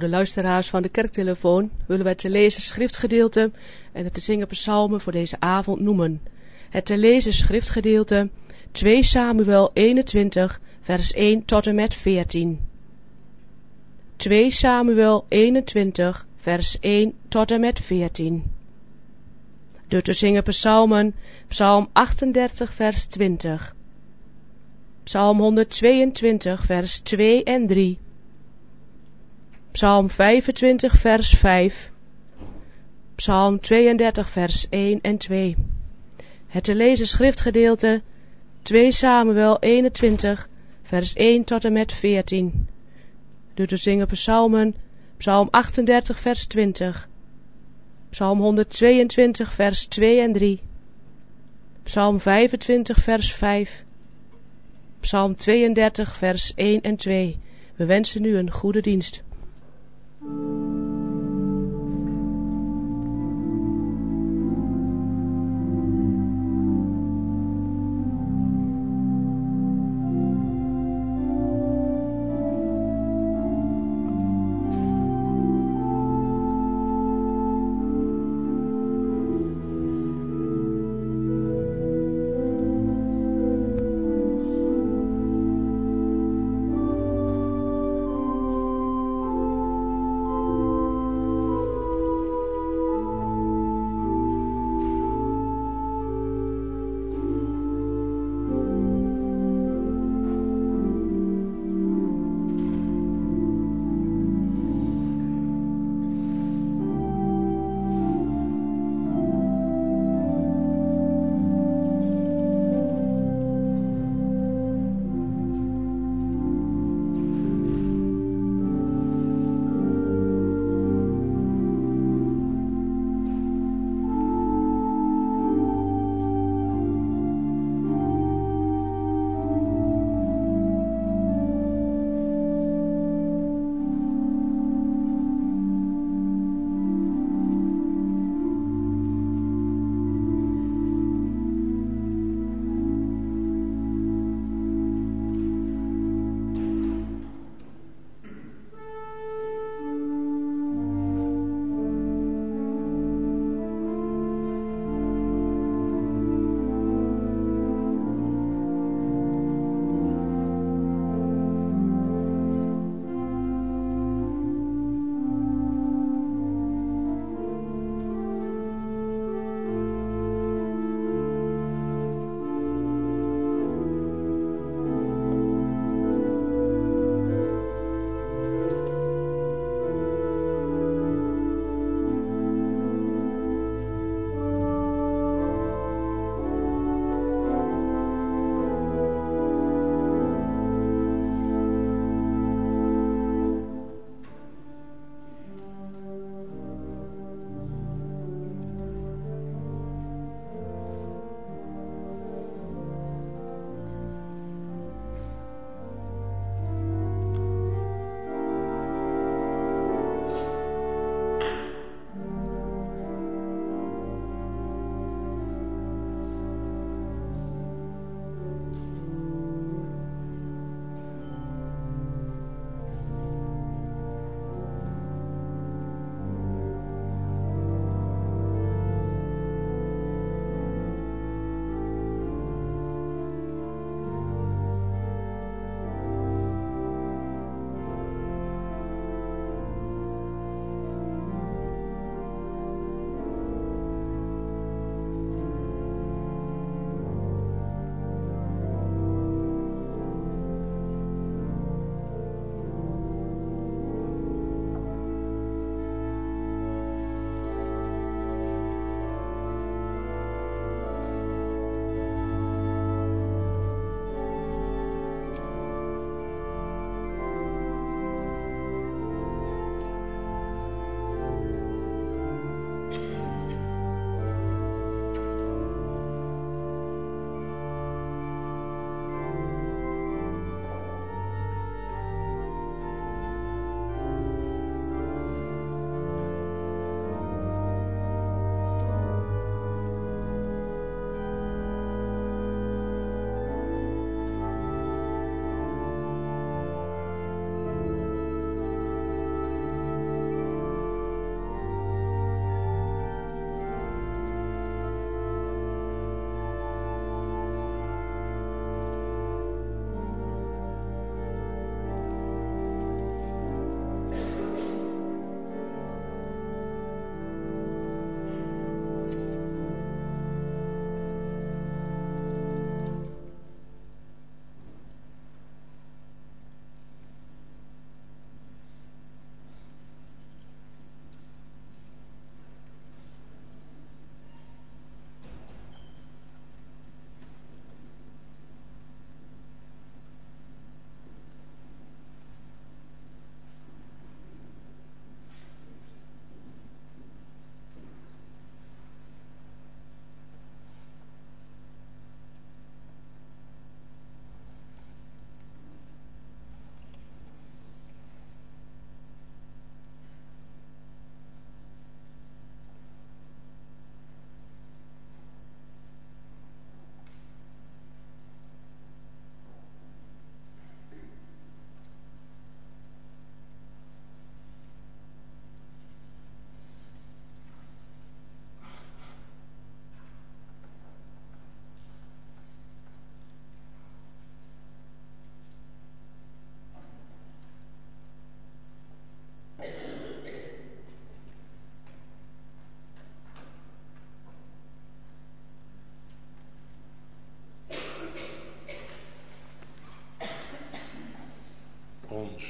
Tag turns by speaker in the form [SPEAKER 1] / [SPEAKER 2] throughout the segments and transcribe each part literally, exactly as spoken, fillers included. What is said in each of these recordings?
[SPEAKER 1] de luisteraars van de kerktelefoon willen wij te lezen schriftgedeelte en het te zingen psalmen voor deze avond noemen. Het te lezen schriftgedeelte twee Samuel eenentwintig vers één tot en met veertien. twee Samuel eenentwintig vers één tot en met veertien. De te zingen psalmen, psalm achtendertig vers twintig. Psalm honderdtweeëntwintig vers twee en drie. Psalm vijfentwintig vers vijf. Psalm tweeëndertig vers één en twee. Het te lezen schriftgedeelte twee Samuel eenentwintig vers één tot en met veertien. De te zingen psalmen, psalm achtendertig vers twintig. Psalm honderdtweeëntwintig vers twee en drie. Psalm vijfentwintig vers vijf. Psalm tweeëndertig vers één en twee. We wensen u een goede dienst.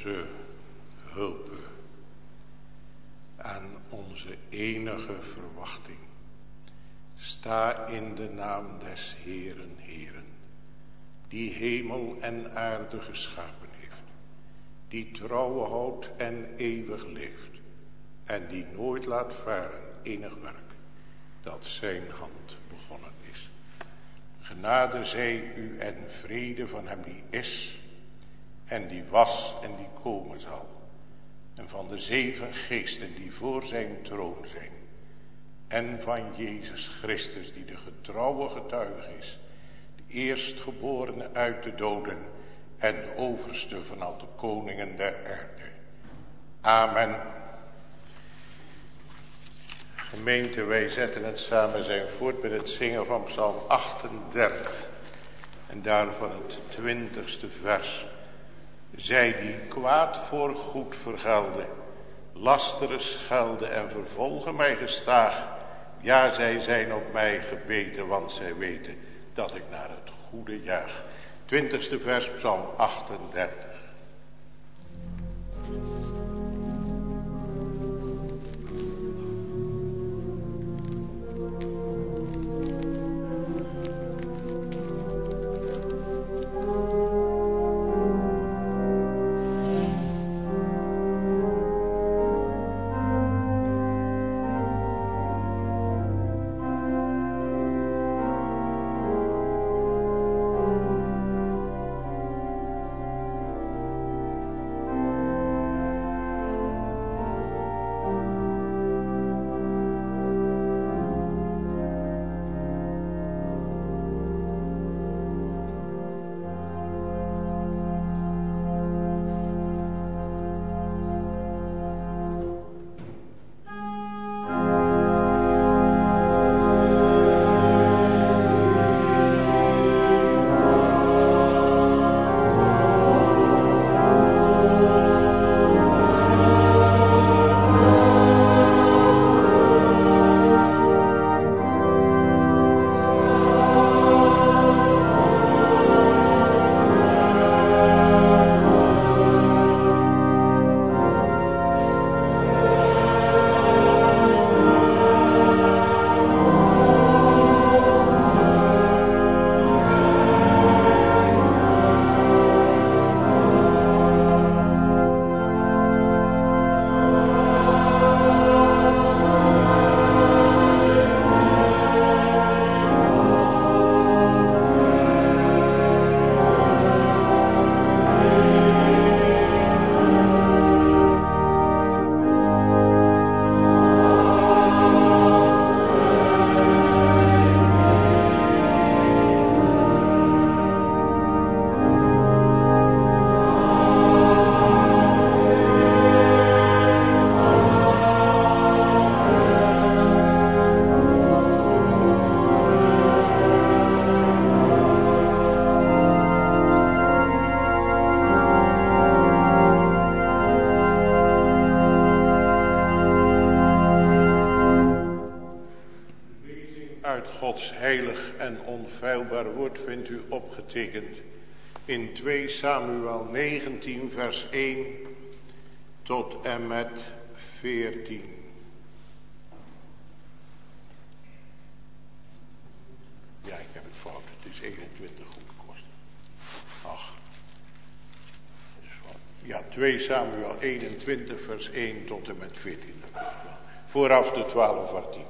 [SPEAKER 2] onze hulp en onze enige verwachting. Sta in de naam des Heeren, Heeren, die hemel en aarde geschapen heeft, die trouwe houdt en eeuwig leeft, en die nooit laat varen enig werk dat zijn hand begonnen is. Genade zij u en vrede van hem die is, en die was en die komen zal, en van de zeven geesten die voor zijn troon zijn, en van Jezus Christus die de getrouwe getuige is, de eerstgeborene uit de doden en de overste van al de koningen der aarde. Amen. Gemeente, wij zetten het samen zijn voort met het zingen van Psalm achtendertig en daarvan het twintigste vers. Zij die kwaad voor goed vergelden, lasteren schelden en vervolgen mij gestaag. Ja, zij zijn op mij gebeten, want zij weten dat ik naar het goede jaag. Twintigste vers, Psalm achtendertig. Gods heilig en onfeilbaar woord vindt u opgetekend in twee Samuel negentien vers één tot en met veertien. Ja, ik heb het fout. Het is eenentwintig goed kosten. Ach. Ja, twee Samuel eenentwintig vers één tot en met veertien. Vooraf de twaalf artikelen.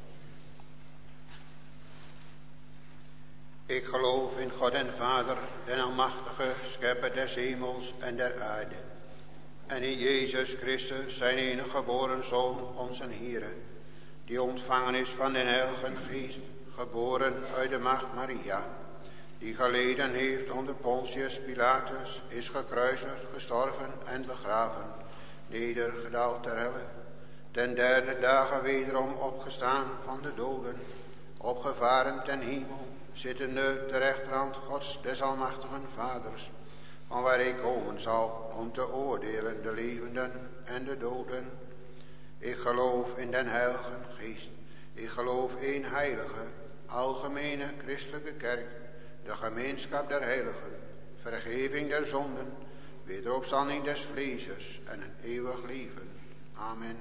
[SPEAKER 3] Ik geloof in God en Vader, den Almachtige, Schepper des hemels en der aarde. En in Jezus Christus, zijn enige geboren Zoon, onze Heere, die ontvangen is van den Heilige Geest, geboren uit de maagd Maria, die geleden heeft onder Pontius Pilatus, is gekruisigd, gestorven en begraven, nedergedaald ter helle, ten derde dagen wederom opgestaan van de doden, opgevaren ten hemel, zittende ter rechterhand Gods des almachtigen Vaders, van waar hij komen zal om te oordelen de levenden en de doden. Ik geloof in den Heilige Geest. Ik geloof één heilige, algemene christelijke kerk, de gemeenschap der heiligen, vergeving der zonden, wederopstanding des vleeses en een eeuwig leven. Amen.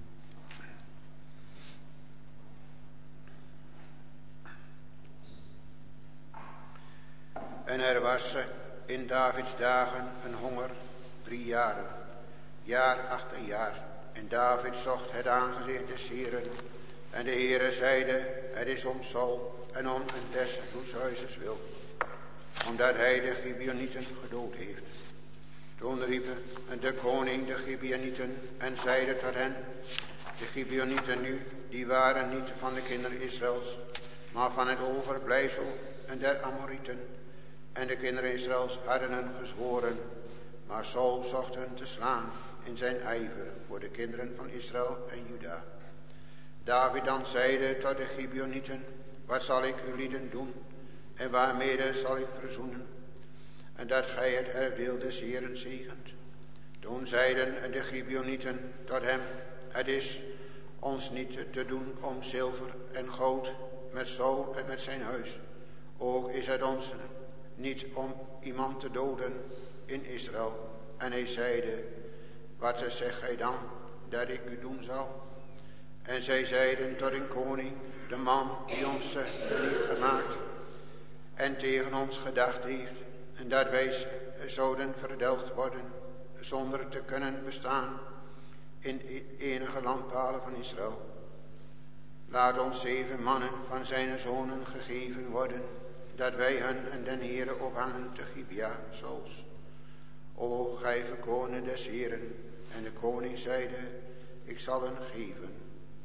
[SPEAKER 3] En er was in Davids dagen een honger drie jaren, jaar achter jaar. En David zocht het aangezicht des Heeren. En de Heere zeide, het is om Saul en om en des huishuizes wil, omdat hij de Gibeonieten gedood heeft. Toen riepen de koning de Gibeonieten en zeide tot hen, de Gibeonieten nu, die waren niet van de kinderen Israëls, maar van het overblijfsel en der Amorieten. En de kinderen Israëls hadden hen gezworen, maar Saul zocht hen te slaan in zijn ijver voor de kinderen van Israël en Juda. David dan zeide tot de Gibeonieten, wat zal ik uw lieden doen en waarmede zal ik verzoenen, en dat gij het erfdeel des Heeren zegent. Toen zeiden de Gibeonieten tot hem, het is ons niet te doen om zilver en goud met Saul en met zijn huis. Ook is het ons niet om iemand te doden in Israël. En hij zeide, wat zegt gij dan dat ik u doen zal? En zij zeiden tot een koning, de man die ons lief gemaakt en tegen ons gedacht heeft, en dat wij zouden verdelgd worden, zonder te kunnen bestaan in enige landpalen van Israël. Laat ons zeven mannen van zijn zonen gegeven worden, dat wij hen en den Heere ophangen te Gibea, Sauls. O gij verkonen des Heeren. En de koning zeide, ik zal hen geven.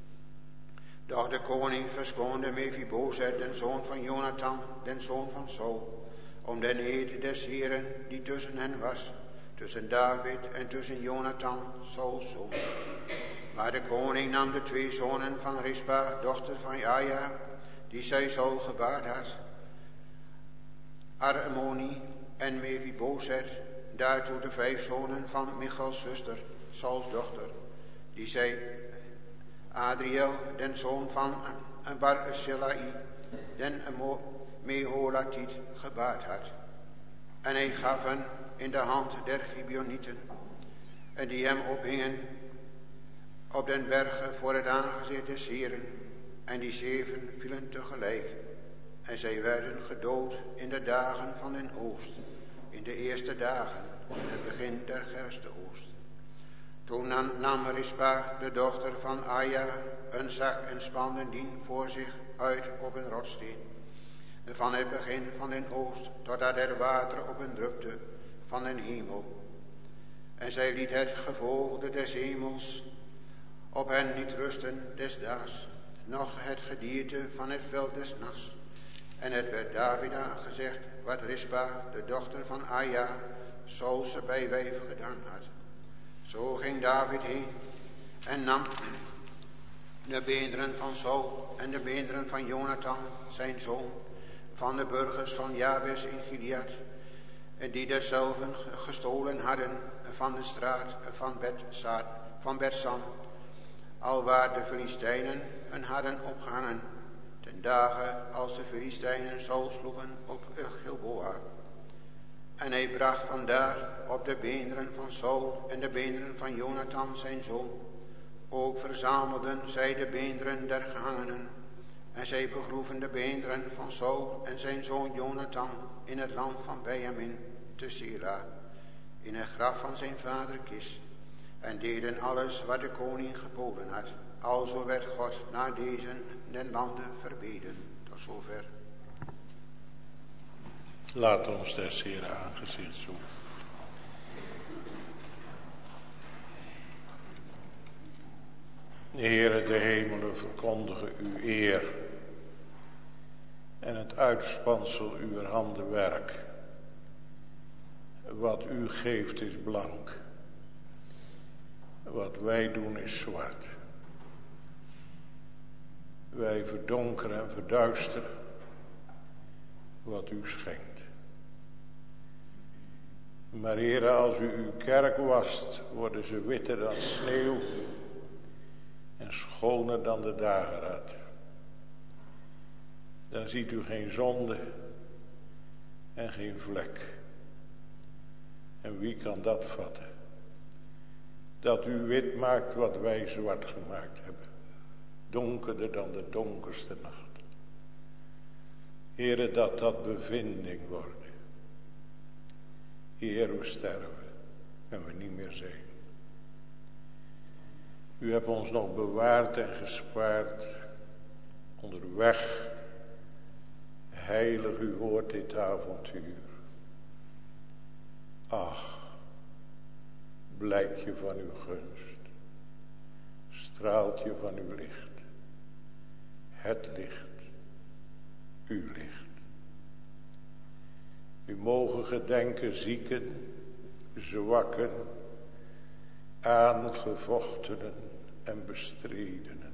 [SPEAKER 3] Doch de koning verskoonde Mephibozet, den zoon van Jonathan, den zoon van Saul, om den eed des Heeren die tussen hen was, tussen David en tussen Jonathan, Sauls zoon. Maar de koning nam de twee zonen van Rispa, dochter van Aja, die zij Saul gebaard had, Armoni en Mephibozet, daartoe de vijf zonen van Michals zuster, Sauls dochter, die zij Adriel, den zoon van Barzillai, den Meholatiet, gebaard had. En hij gaf hen in de hand der Gibeonieten, en die hem ophingen op den bergen voor het aangezicht des Heeren, en die zeven vielen tegelijk. En zij werden gedood in de dagen van den oost, in de eerste dagen, in het begin der gersteoogst. Toen nam Rispa, de dochter van Aja, een zak en spande dien voor zich uit op een rotssteen, van het begin van den oost, totdat er water op hen drupte van den hemel. En zij liet het gevogelte des hemels op hen niet rusten des daags, noch het gedierte van het veld des nachts. En het werd David aangezegd, wat Rispa, de dochter van Aja, Saulse bijwijf gedaan had. Zo ging David heen en nam de beenderen van Saul en de beenderen van Jonathan, zijn zoon, van de burgers van Jabes in Gilead, die derzelven gestolen hadden van de straat van Betsaat, van Betsan, alwaar de Filistijnen hen hadden opgehangen, ten dagen als de Filistijnen Saul sloegen op Gilboa. En hij bracht vandaar op de beenderen van Saul en de beenderen van Jonathan zijn zoon. Ook verzamelden zij de beenderen der gehangenen. En zij begroeven de beenderen van Saul en zijn zoon Jonathan in het land van Benjamin te Sela, in het graf van zijn vader Kis. En deden alles wat de koning geboden had. Alzo werd God naar deze den landen verbeden. Tot zover.
[SPEAKER 2] Laat ons des Heeren aangezicht zoeken. Heere, de hemelen verkondigen uw eer en het uitspansel uw handenwerk. Wat u geeft is blank, wat wij doen is zwart. Wij verdonkeren en verduisteren wat u schenkt. Maar Heere, als u uw kerk wast, worden ze witter dan sneeuw en schoner dan de dageraad. Dan ziet u geen zonde en geen vlek. En wie kan dat vatten? Dat u wit maakt wat wij zwart gemaakt hebben. Donkerder dan de donkerste nacht. Heere, dat dat bevinding worden. Heer, we sterven en we niet meer zijn. U hebt ons nog bewaard en gespaard. Onderweg, heilig uw woord dit avontuur. Ach, blijk je van uw gunst. Straalt je van uw licht. Het licht. Uw licht. U mogen gedenken zieken, zwakken, aangevochtenen en bestredenen.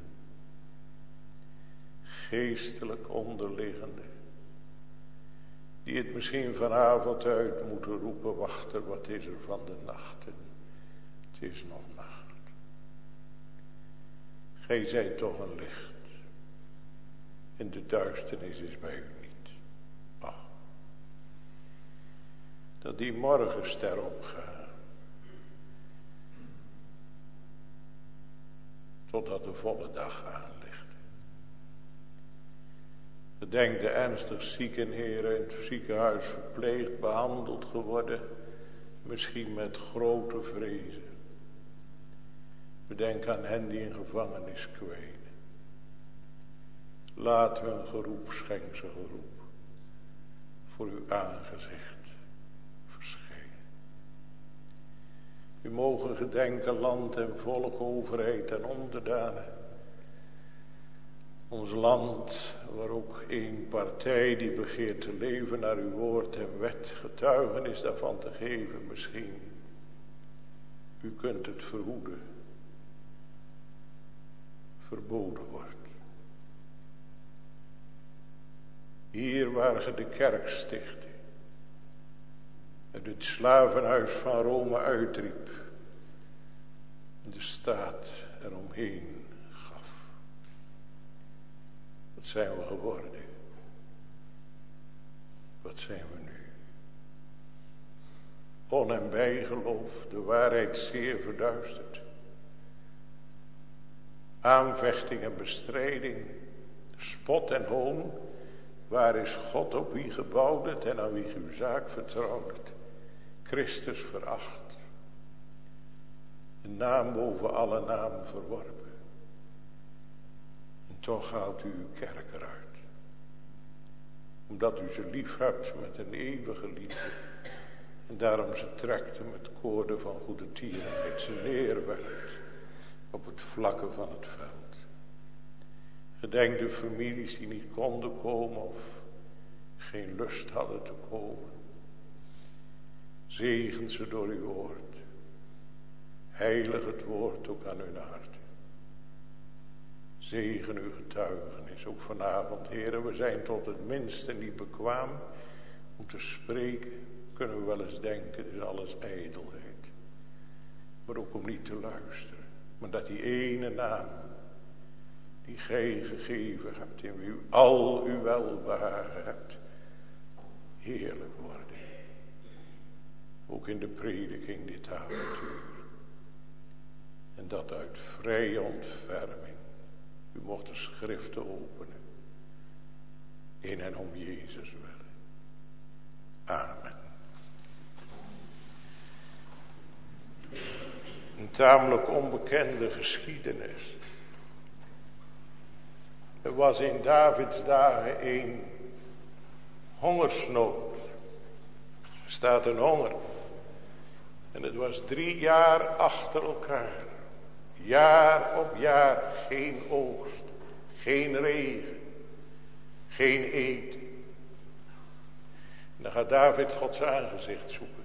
[SPEAKER 2] Geestelijk onderliggende. Die het misschien vanavond uit moeten roepen. Wachter, wat is er van de nachten? Het is nog nacht. Gij zijt toch een licht. En de duisternis is bij u niet. Ach. Dat die morgenster opgaat. Totdat de volle dag aanligt. Bedenk de ernstig zieken, heren, in het ziekenhuis verpleegd, behandeld geworden. Misschien met grote vrezen. Bedenk aan hen die in gevangenis kwenen. Laat hun geroep, schenk ze geroep, voor uw aangezicht verschijnen. U mogen gedenken land en volk, overheid en onderdanen. Ons land, waar ook één partij die begeert te leven naar uw woord en wet, getuigenis daarvan te geven misschien. U kunt het verhoeden. Verboden wordt. Hier waar ge de kerk stichtte. En het slavenhuis van Rome uitriep. En de staat eromheen gaf. Wat zijn we geworden? Wat zijn we nu? On- en bijgeloof, de waarheid zeer verduisterd. Aanvechting en bestrijding, spot en hoon. Waar is God, op wie gebouwd het en aan wie uw zaak vertrouwt? Christus veracht. Een naam boven alle naam verworpen. En toch haalt u uw kerk eruit. Omdat u ze lief hebt met een eeuwige liefde. En daarom ze trekte met koorden van goede tierenheid. Ze neerwerpt op het vlakke van het veld. Gedenk de families die niet konden komen of geen lust hadden te komen. Zegen ze door uw woord. Heilig het woord ook aan hun hart. Zegen uw getuigenis ook vanavond. Heren, we zijn tot het minste niet bekwaam om te spreken. Kunnen we wel eens denken, het is alles ijdelheid. Maar ook om niet te luisteren. Maar dat die ene naam die gij gegeven hebt, in wie u al uw welbehagen hebt, heerlijk worden. Ook in de prediking dit avontuur. En dat uit vrije ontferming. U mocht de schriften openen. In en om Jezus willen. Amen. Een tamelijk onbekende geschiedenis. Er was in Davids dagen een hongersnood. Er staat een honger. En het was drie jaar achter elkaar. Jaar op jaar geen oogst. Geen regen. Geen eten. En dan gaat David Gods aangezicht zoeken.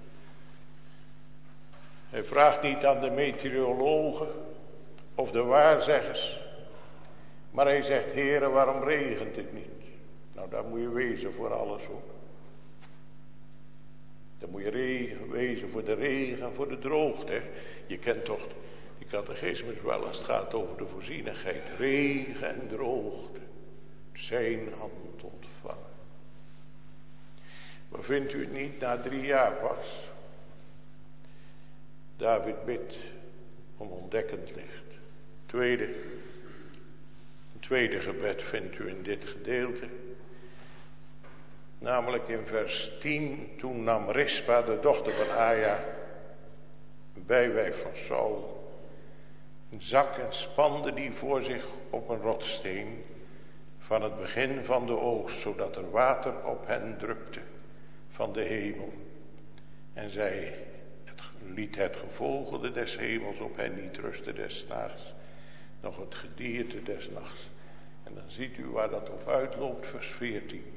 [SPEAKER 2] Hij vraagt niet aan de meteorologen of de waarzeggers. Maar hij zegt, Heere, waarom regent het niet? Nou, daar moet je wezen voor alles hoor. Dan moet je regen, wezen voor de regen en voor de droogte. Je kent toch die catechismus wel als het gaat over de voorzienigheid. Regen en droogte. Zijn hand ontvangen. Maar vindt u het niet na drie jaar pas? David bidt om ontdekkend licht. Tweede, een tweede gebed vindt u in dit gedeelte. Namelijk in vers tien. Toen nam Rispa, de dochter van Aja, een bijwijf van Saul, een zak en spande die voor zich op een rotssteen van het begin van de oogst, zodat er water op hen drupte van de hemel. En zij het, liet het gevolgde des hemels op hen niet rusten des nachts, nog het gedierte des nachts. En dan ziet u waar dat op uitloopt, vers veertien.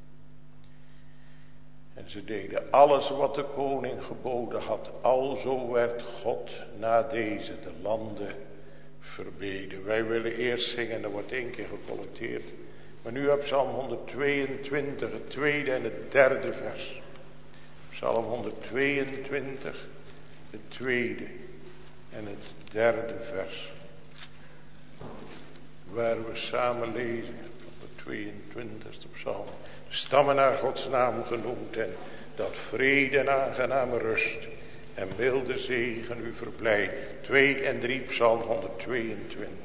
[SPEAKER 2] En ze deden alles wat de koning geboden had. Alzo werd God na deze de landen verbeden. Wij willen eerst zingen, er wordt één keer gecollecteerd. Maar nu op Psalm honderdtweeëntwintig, het tweede en het derde vers. Psalm honderdtweeëntwintig, het tweede en het derde vers. Waar we samen lezen, op de tweeëntwintigste psalm. De stammen naar Gods naam genoemd en dat vrede en aangename rust en milde zegen u verblijdt. Twee en drie, Psalm honderdtweeëntwintig.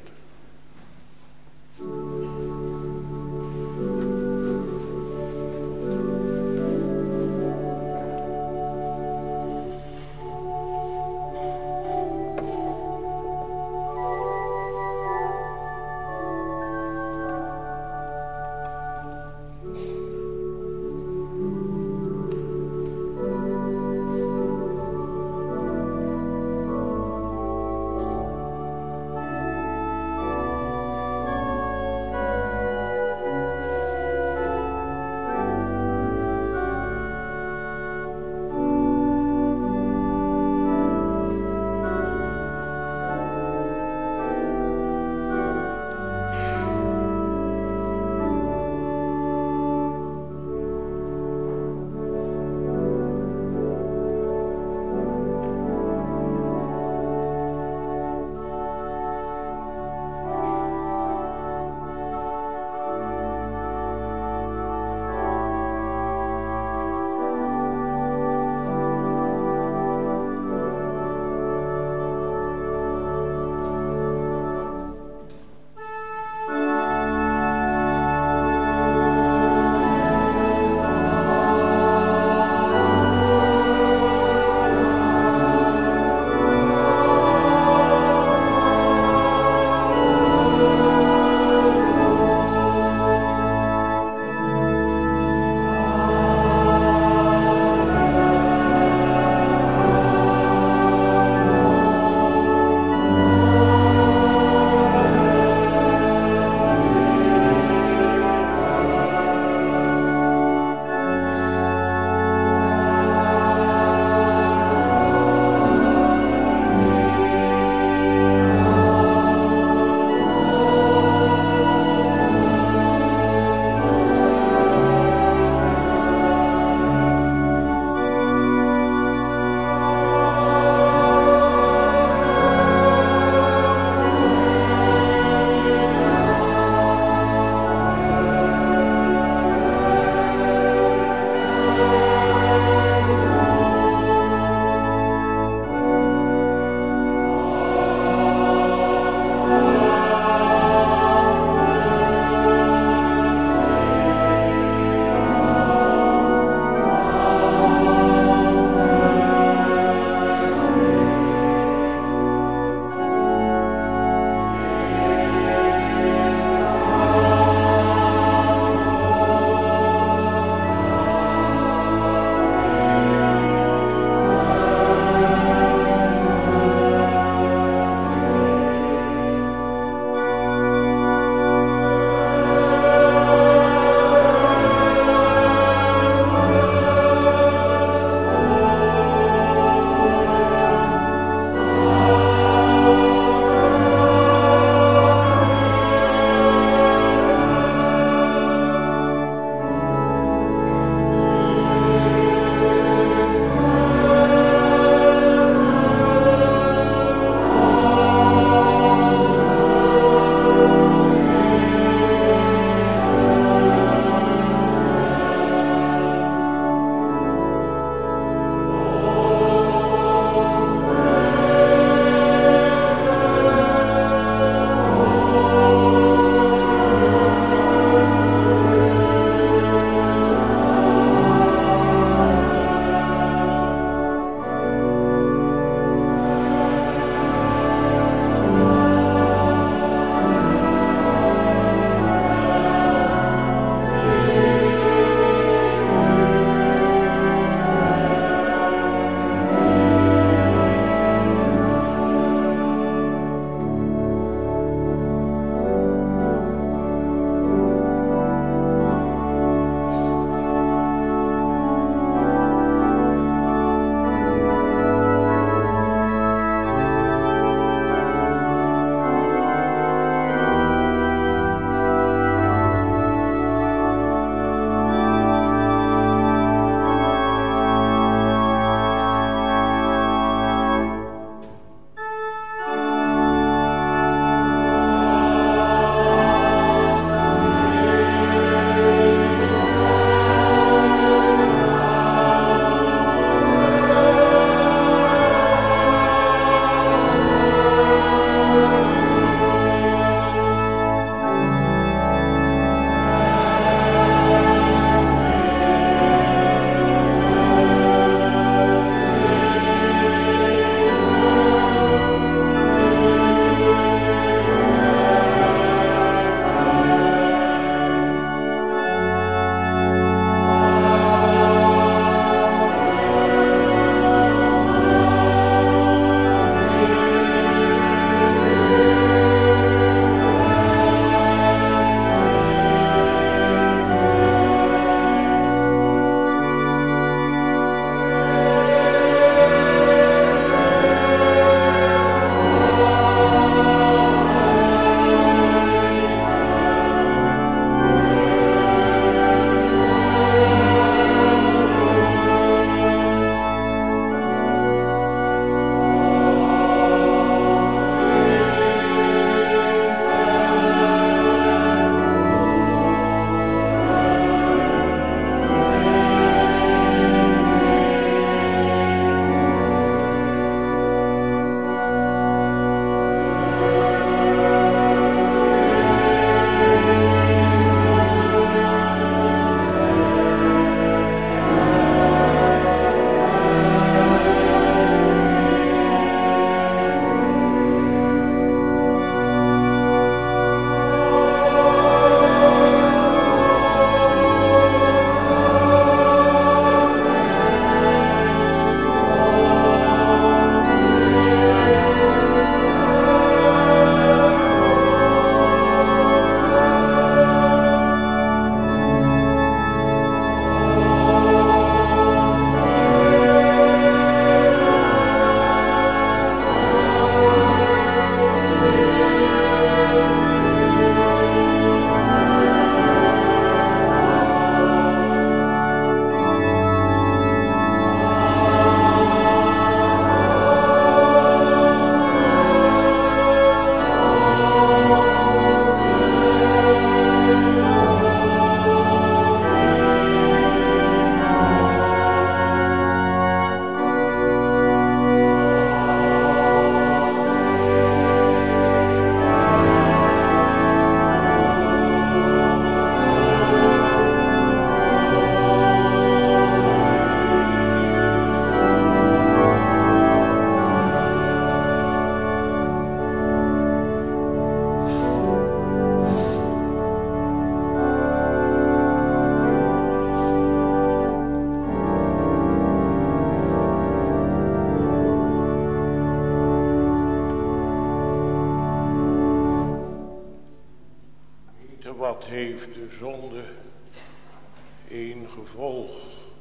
[SPEAKER 2] heeft de zonde één gevolg.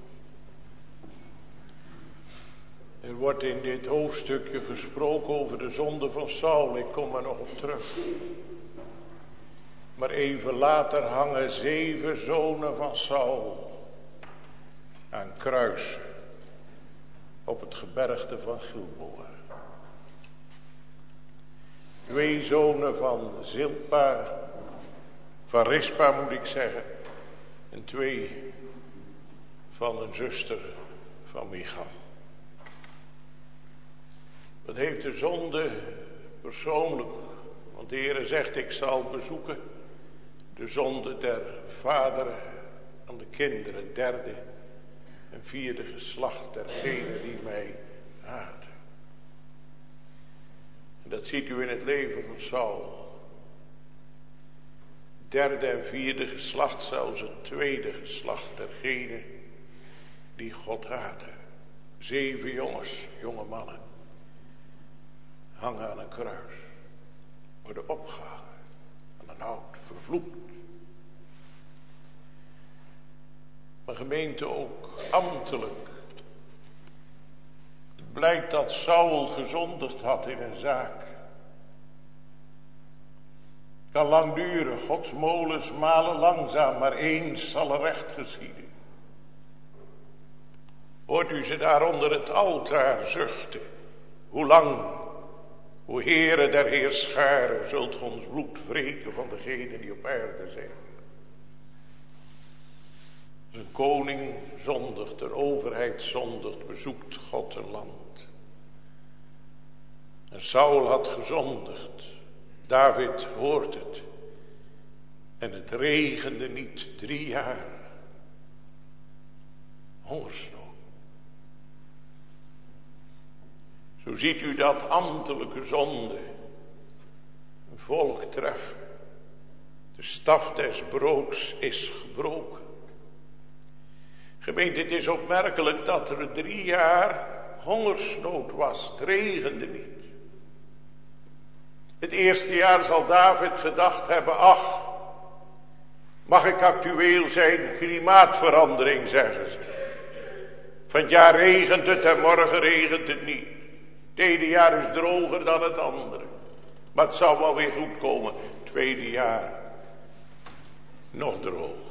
[SPEAKER 2] Er wordt in dit hoofdstukje gesproken over de zonde van Saul. Ik kom er nog op terug. Maar even later hangen zeven zonen van Saul aan kruisen op het gebergte van Gilboa. Twee zonen van Zilpa, van Rispa moet ik zeggen, en twee van een zuster van Michal. Wat heeft de zonde persoonlijk, want de Heere zegt, ik zal bezoeken de zonde der vaderen aan de kinderen, derde en vierde geslacht dergenen die mij haten. En dat ziet u in het leven van Saul. Derde en vierde geslacht, zelfs het tweede geslacht dergenen die God haten. Zeven jongens, jonge mannen, hangen aan een kruis, worden opgehangen aan een hout, vervloekt. Maar gemeente ook ambtelijk. Het blijkt dat Saul gezondigd had in een zaak. Kan lang duren, Gods molens malen langzaam, maar eens zal er recht geschieden. Hoort u ze daar onder het altaar zuchten? Hoe lang, o Heere der Heerscharen, zult ge ons bloed wreken van degenen die op aarde zijn? Als een koning zondigt, de overheid zondigt, bezoekt God een land. En Saul had gezondigd. David hoort het. En het regende niet drie jaar. Hongersnood. Zo ziet u dat ambtelijke zonde een volk treffen. De staf des broods is gebroken. Gemeente, het is opmerkelijk dat er drie jaar hongersnood was. Het regende niet. Het eerste jaar zal David gedacht hebben, ach, mag ik actueel zijn, klimaatverandering zeggen ze. Van het jaar regent het en morgen regent het niet. Het ene jaar is droger dan het andere. Maar het zal wel weer goed komen. Het tweede jaar nog droog.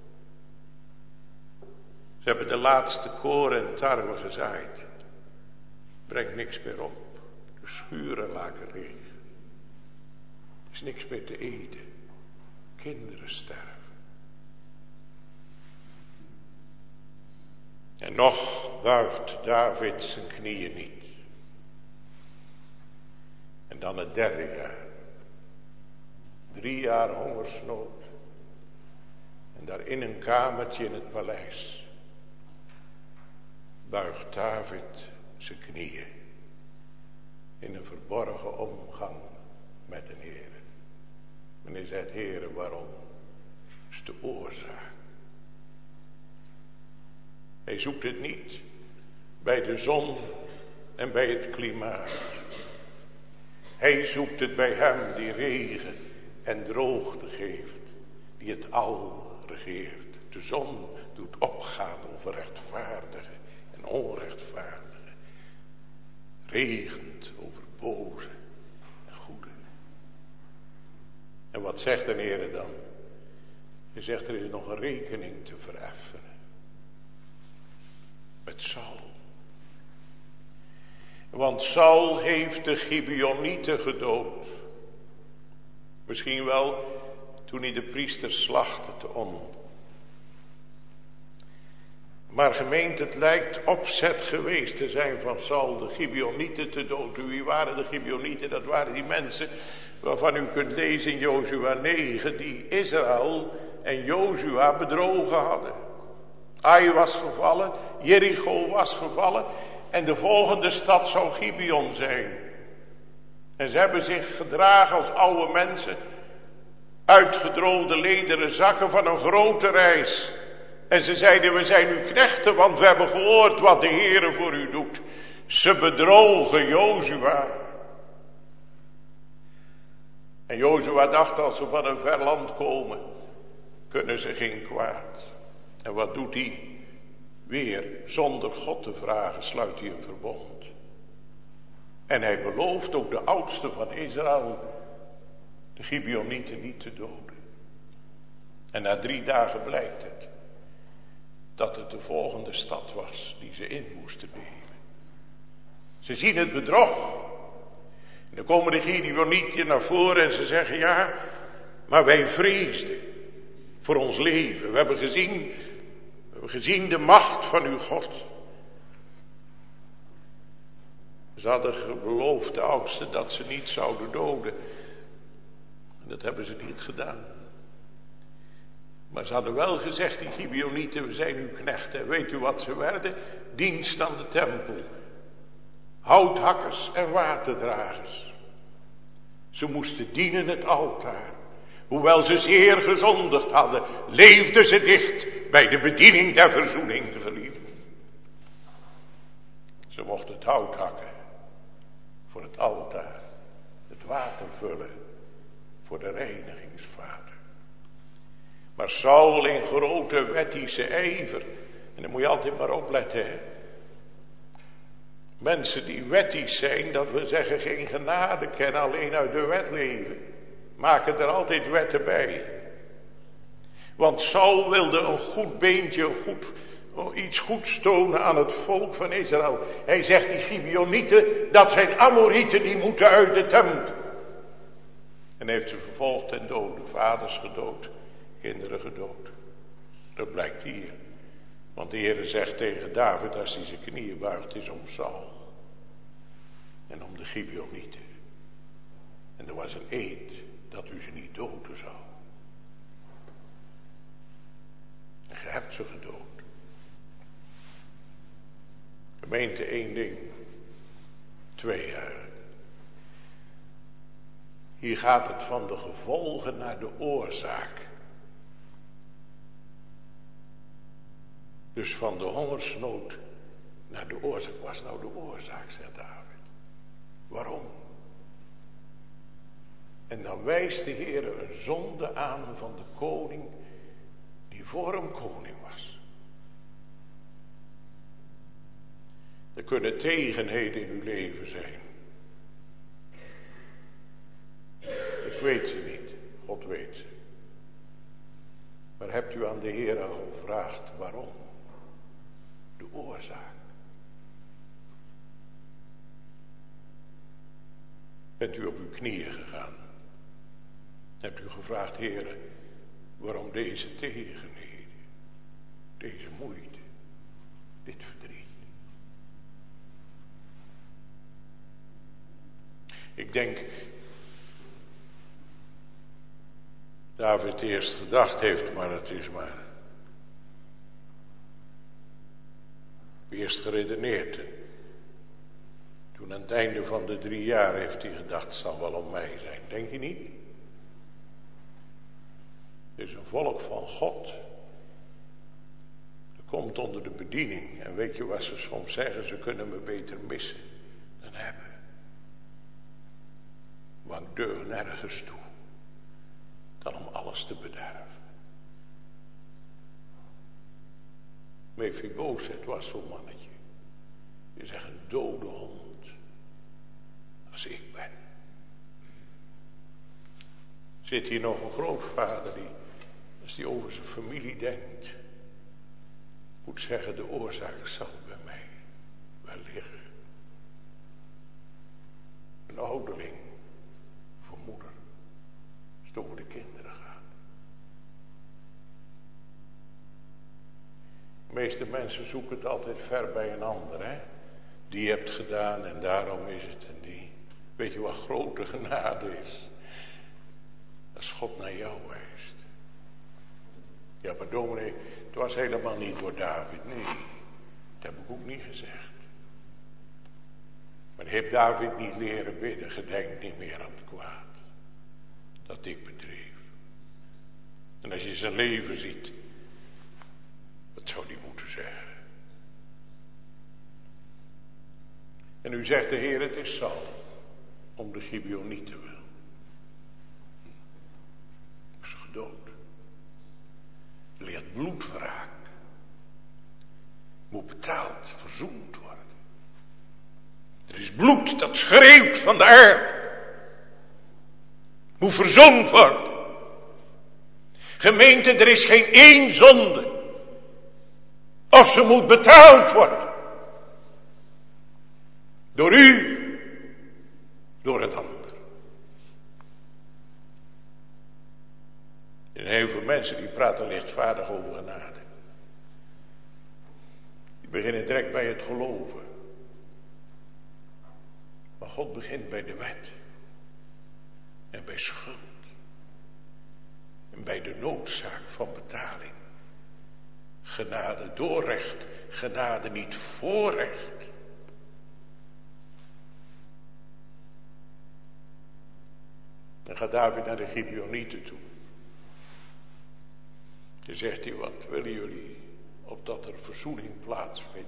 [SPEAKER 2] Ze hebben de laatste koren en tarwe gezaaid. Brengt niks meer op. De schuren lagen leeg. Er is niks meer te eten. Kinderen sterven. En nog buigt David zijn knieën niet. En dan het derde jaar. Drie jaar hongersnood. En daar in een kamertje in het paleis buigt David zijn knieën in een verborgen omgang met de Heer. En hij zegt, Heere, waarom? Dat is de oorzaak. Hij zoekt het niet bij de zon en bij het klimaat. Hij zoekt het bij hem die regen en droogte geeft, die het al regeert. De zon doet opgaan over rechtvaardigen en onrechtvaardigen. Regent over boze en goede. En wat zegt de Heer dan? Hij zegt, er is nog een rekening te vereffenen. Met Saul. Want Saul heeft de Gibeonieten gedood. Misschien wel toen hij de priesters slachtte te On. Maar gemeente, het lijkt opzet geweest te zijn van Saul de Gibeonieten te doden. Wie waren de Gibeonieten? Dat waren die mensen waarvan u kunt lezen in Jozua negen, die Israël en Jozua bedrogen hadden. Ai was gevallen, Jericho was gevallen en de volgende stad zou Gibeon zijn. En ze hebben zich gedragen als oude mensen, uitgedroogde lederen zakken van een grote reis. En ze zeiden, we zijn uw knechten, want we hebben gehoord wat de Heere voor u doet. Ze bedrogen Jozua. En Jozua dacht, als ze van een ver land komen, kunnen ze geen kwaad. En wat doet hij? Weer, zonder God te vragen, sluit hij een verbond. En hij belooft ook de oudste van Israël de Gibeonieten niet te doden. En na drie dagen blijkt het dat het de volgende stad was die ze in moesten nemen. Ze zien het bedrog. En dan komen de Gibeonieten naar voren en ze zeggen, ja, maar wij vreesden voor ons leven. We hebben gezien, we hebben gezien de macht van uw God. Ze hadden beloofd, de oudste, dat ze niet zouden doden. En dat hebben ze niet gedaan. Maar ze hadden wel gezegd, die Gibeonieten, we zijn uw knechten. Weet u wat ze werden? Dienst aan de tempel. Houthakkers en waterdragers. Ze moesten dienen het altaar. Hoewel ze zeer gezondigd hadden, leefden ze dicht bij de bediening der verzoening, geliefden. Ze mochten het hout hakken voor het altaar, het water vullen voor de reinigingsvaten. Maar Saul in grote wettische ijver, en daar moet je altijd maar opletten, hè. Mensen die wettisch zijn, dat we zeggen geen genade kennen, alleen uit de wet leven, maken er altijd wetten bij. Want Saul wilde een goed beentje, een goed, iets goeds tonen aan het volk van Israël. Hij zegt, die Gibeonieten, dat zijn Amorieten, die moeten uit de tempel. En heeft ze vervolgd en dood, vaders gedood, kinderen gedood. Dat blijkt hier. Want de Heere zegt tegen David, als hij zijn knieën buigt, is om Saul. En om de Gibeonieten. En er was een eed dat u ze niet doden zou. En je hebt ze gedood. Gemeente, één ding. Twee jaar. Hier gaat het van de gevolgen naar de oorzaak. Dus van de hongersnood naar de oorzaak. Wat is nou de oorzaak, zegt David. Waarom? En dan wijst de Heer een zonde aan van de koning die voor hem koning was. Er kunnen tegenheden in uw leven zijn. Ik weet ze niet, God weet ze. Maar hebt u aan de Heer al gevraagd waarom? De oorzaak. Bent u op uw knieën gegaan? Hebt u gevraagd, Heere, waarom deze tegenheden, deze moeite, dit verdriet? Ik denk, David eerst gedacht heeft, maar het is maar eerst geredeneerd. Toen aan het einde van de drie jaar heeft hij gedacht, het zal wel om mij zijn. Denk je niet? Het is een volk van God. Dat komt onder de bediening. En weet je wat ze soms zeggen? Ze kunnen me beter missen dan hebben. Want ik deug nergens toe. Dan om alles te bederven. Mephibozet was zo'n mannetje. Je zegt een dode hond. Als ik ben. Zit hier nog een grootvader die, als die over zijn familie denkt, moet zeggen, de oorzaak zal bij mij wel liggen. Een ouderling voor moeder, als het over de kinderen gaat. De meeste mensen zoeken het altijd ver bij een ander, hè. Die hebt gedaan en daarom is het en die. Weet je wat grote genade is? Als God naar jou wijst. Ja, maar dominee, het was helemaal niet door David. Nee, dat heb ik ook niet gezegd. Maar heeft David niet leren bidden? Gedenk niet meer aan het kwaad dat ik bedreef. En als je zijn leven ziet, wat zou die moeten zeggen? En u zegt de Heer, het is Saul, om de Gibeonieten wil. Is gedood. leert bloedwraak. Moet betaald, verzoend worden. Er is bloed dat schreeuwt van de aarde. Moet verzoend worden. Gemeente, er is geen één zonde. Of ze moet betaald worden. Door u. Door het ander. En heel veel mensen die praten lichtvaardig over genade. Die beginnen direct bij het geloven. Maar God begint bij de wet. En bij schuld. En bij de noodzaak van betaling. Genade door recht. Genade niet voor recht. Dan gaat David naar de Gibeonieten toe. Dan zegt hij, wat willen jullie opdat er verzoening plaatsvindt?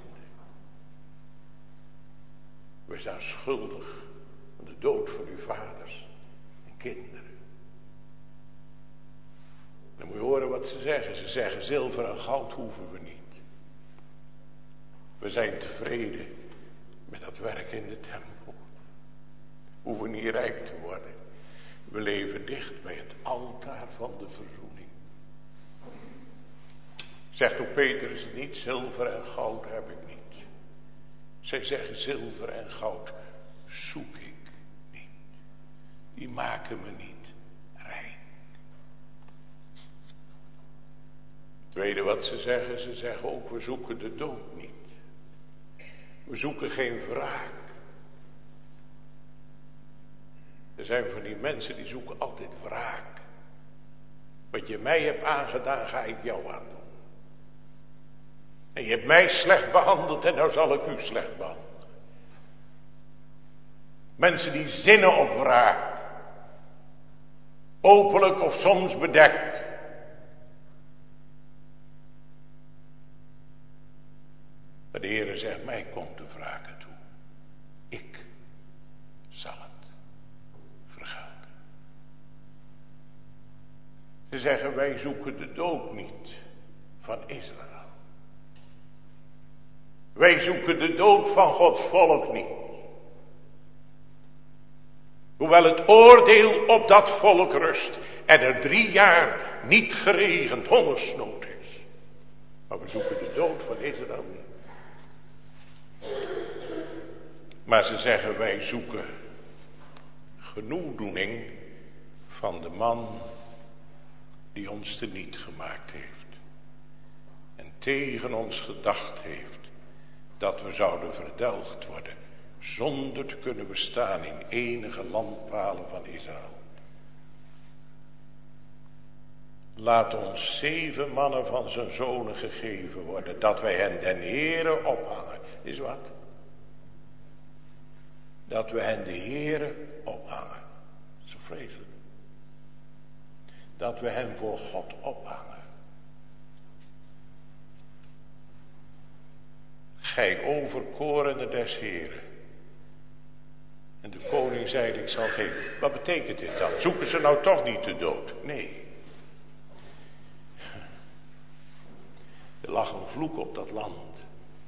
[SPEAKER 2] We zijn schuldig aan de dood van uw vaders en kinderen. Dan moet je horen wat ze zeggen. Ze zeggen, zilver en goud hoeven we niet. We zijn tevreden met dat werk in de tempel. We hoeven niet rijk te worden. We leven dicht bij het altaar van de verzoening. Zegt ook Petrus niet, zilver en goud heb ik niet. Zij zeggen, zilver en goud zoek ik niet. Die maken me niet rijk. Tweede wat ze zeggen, ze zeggen ook, we zoeken de dood niet. We zoeken geen wraak. Er zijn van die mensen die zoeken altijd wraak. Wat je mij hebt aangedaan, ga ik jou aandoen. En je hebt mij slecht behandeld en nou zal ik u slecht behandelen. Mensen die zinnen op wraak. Openlijk of soms bedekt. Maar de Heere zegt, mij komt de wraken toe. Ik zal het vergelden. Ze zeggen, wij zoeken de dood niet van Israël. Wij zoeken de dood van Gods volk niet. Hoewel het oordeel op dat volk rust en er drie jaar niet geregend hongersnood is. Maar we zoeken de dood van Israël niet. Maar ze zeggen, wij zoeken genoegdoening van de man die ons teniet gemaakt heeft. En tegen ons gedacht heeft dat we zouden verdelgd worden, zonder te kunnen bestaan in enige landpalen van Israël. Laat ons zeven mannen van zijn zonen gegeven worden, dat wij hen den Heere ophangen. Is wat? Dat we hen de Heere ophangen. Zo vreselijk. Dat we hen voor God ophangen. Gij overkorene des Heren. En de koning zeide, ik zal geven. Wat betekent dit dan? Zoeken ze nou toch niet de dood? Nee. Er lag een vloek op dat land.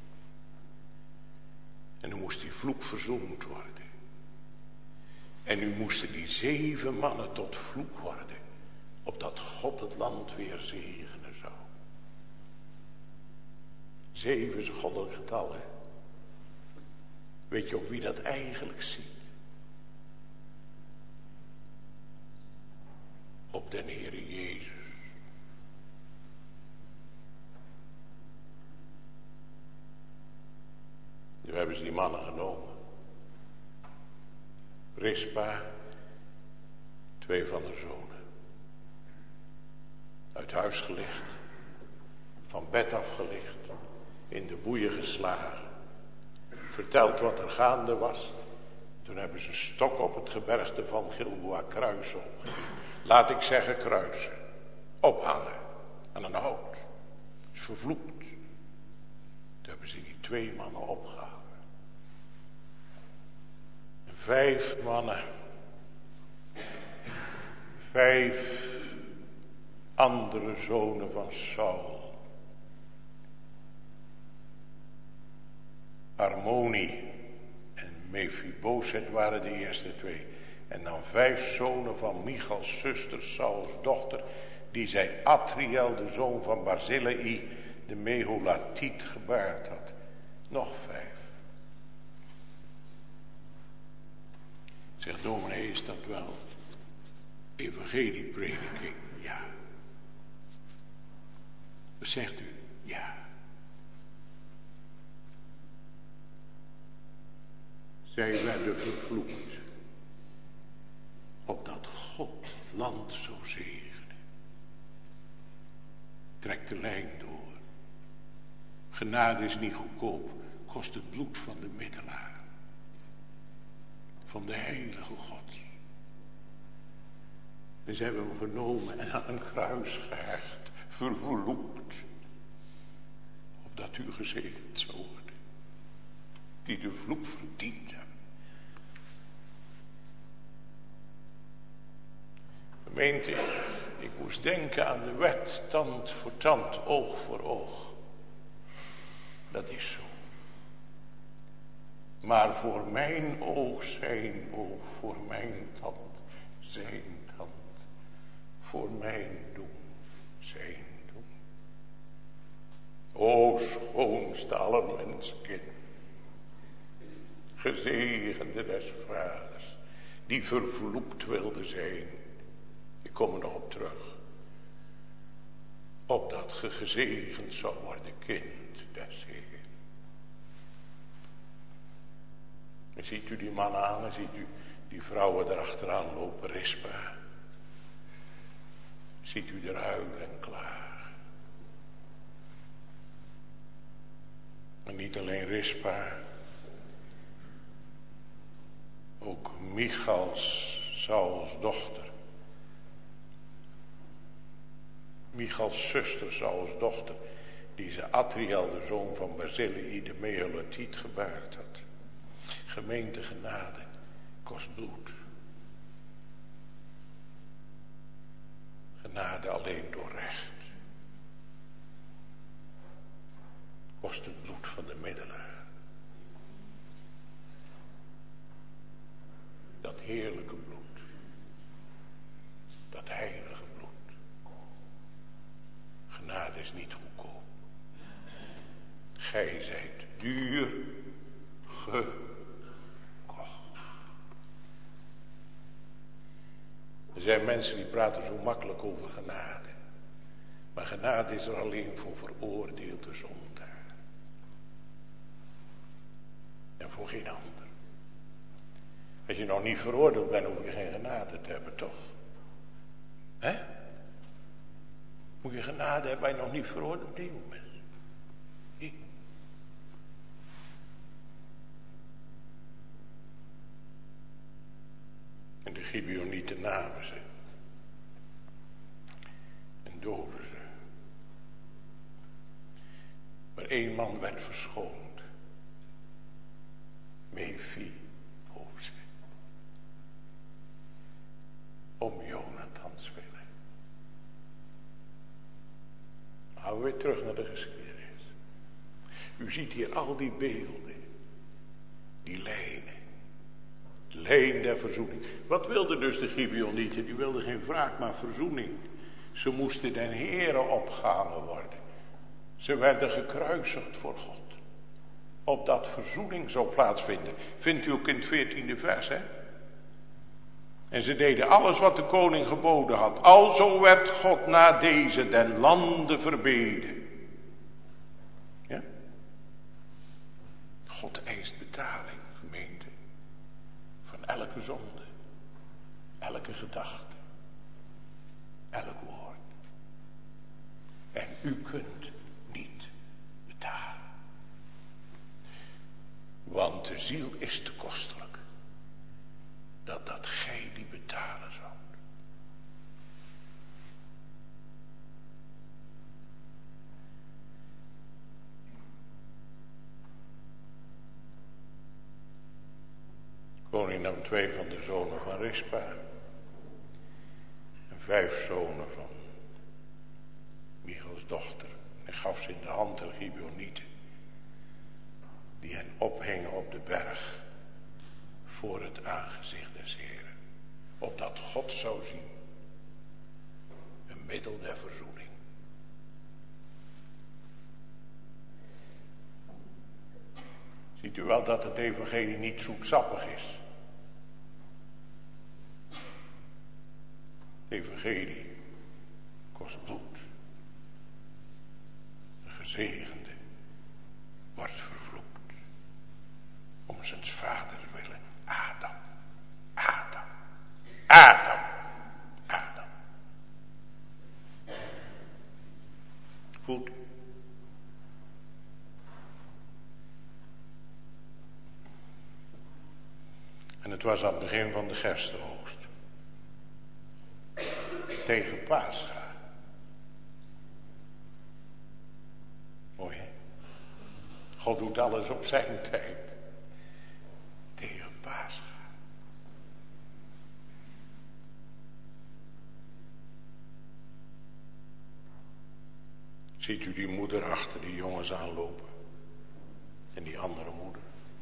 [SPEAKER 2] En nu moest die vloek verzoend worden. En nu moesten die zeven mannen tot vloek worden. Opdat God het land weer zegenen zou. Zeven is een goddelijk getal, hè. Weet je op wie dat eigenlijk ziet? Op den Heere Jezus. Nu hebben ze die mannen genomen. Rispa, twee van de zonen. Uit huis gelicht. Van bed afgelicht. In de boeien geslagen. Verteld wat er gaande was. Toen hebben ze stok op het gebergte van Gilboa kruisen opgegeven. Laat ik zeggen kruisen. Ophangen. Aan een hout. Is vervloekt. Toen hebben ze die twee mannen opgehangen. En vijf mannen. Vijf andere zonen van Saul. Armoni en Mephibozet waren de eerste twee. En dan vijf zonen van Michals zuster, Sauls dochter, die zij Adriel, de zoon van Barzillai, de Meholatiet, gebaard had. Nog vijf. Zegt dominee, is dat wel evangelieprediking? Ja. Wat zegt u? Ja. Zij werden vervloekt, opdat God het land zou zegenen. Trek de lijn door. Genade is niet goedkoop, kost het bloed van de middelaar. Van de heilige God. En ze hebben hem genomen en aan een kruis gehecht, vervloekt. Opdat u gezegend zou worden. Die de vloek verdiend hebben. Gemeente, ik moest denken aan de wet, tand voor tand, oog voor oog. Dat is zo. Maar voor mijn oog zijn oog, voor mijn tand zijn tand, voor mijn doen zijn doen. O schoonste aller mensenkind, gezegende des vaders, die vervloekt wilde zijn. Ik kom er nog op terug. Opdat ge gezegend zou worden, kind des Heeren. En ziet u die mannen aan en ziet u die vrouwen erachteraan lopen, Rispa. Ziet u er huilen en klagen. En niet alleen Rispa. Ook Michals, Sauls dochter. Michals zuster, Sauls dochter. Die ze Adriel, de zoon van Barzillai, de Meholatiet, gebaard had. Gemeente genade kost bloed. Genade alleen door recht. Kost het bloed van de middelaar. Dat heerlijke bloed. Dat heilige bloed. Genade is niet goedkoop. Gij zijt duur gekocht. Er zijn mensen die praten zo makkelijk over genade. Maar genade is er alleen voor veroordeelde zondaar. En voor geen ander. Als je nog niet veroordeeld bent, hoef je geen genade te hebben, toch? Hè? Moet je genade hebben als je nog niet veroordeeld bent? Nee. En de Gibeonieten namen ze. En doden ze. Maar één man werd verschoond. Mephibozet. Om Jonathans willen. Gaan we weer terug naar de geschiedenis. U ziet hier al die beelden. Die lijnen. De lijn der verzoening. Wat wilden dus de Gibeonieten? Die wilden geen wraak, maar verzoening. Ze moesten den Heere opgehangen worden. Ze werden gekruisigd voor God. Opdat verzoening zou plaatsvinden. Vindt u ook in het veertiende vers, hè? En ze deden alles wat de koning geboden had. Alzo werd God na deze den lande verbeden. Ja? God eist betaling, gemeente. Van elke zonde. Elke gedachte. Elk woord. En u kunt niet betalen. Want de ziel is te kostelijk. Dat dat gij die betalen zoudt. Koning nam twee van de zonen van Rispa. En vijf zonen van dochter. En gaf ze in de hand der Gibeonieten, die hen ophingen op de berg voor het aangezicht des Heeren, opdat God zou zien, een middel der verzoening. Ziet u wel dat het evangelie niet zoetsappig is? Het evangelie kost bloed. Een gezegende wordt vervloekt om zijn vaders willen. Adam, Adam, Adam, Adam. Voelt u? En het was aan het begin van de gerstenoogst. Tegen Pascha. Mooi hè? God doet alles op zijn tijd. Tegen Pascha. Ziet u die moeder achter die jongens aanlopen? En die andere moeder?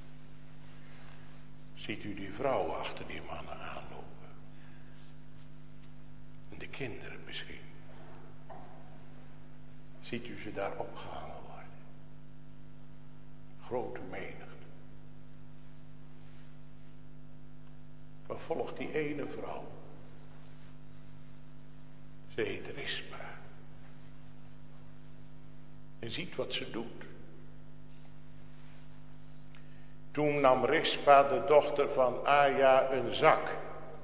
[SPEAKER 2] Ziet u die vrouw achter die mannen aanlopen? En de kinderen misschien? Ziet u ze daar opgehangen worden? Grote menigte. Vervolgt die ene vrouw. Ze heet Rispa. En ziet wat ze doet. Toen nam Rispa, de dochter van Aja, een zak.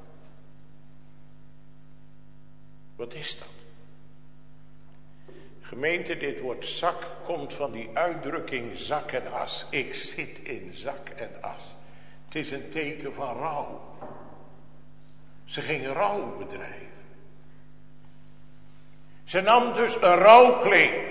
[SPEAKER 2] Wat is dat? Gemeente, dit woord zak komt van die uitdrukking zak en as. Ik zit in zak en as. Het is een teken van rouw. Ze ging rouw bedrijven. Ze nam dus een rouwkleed.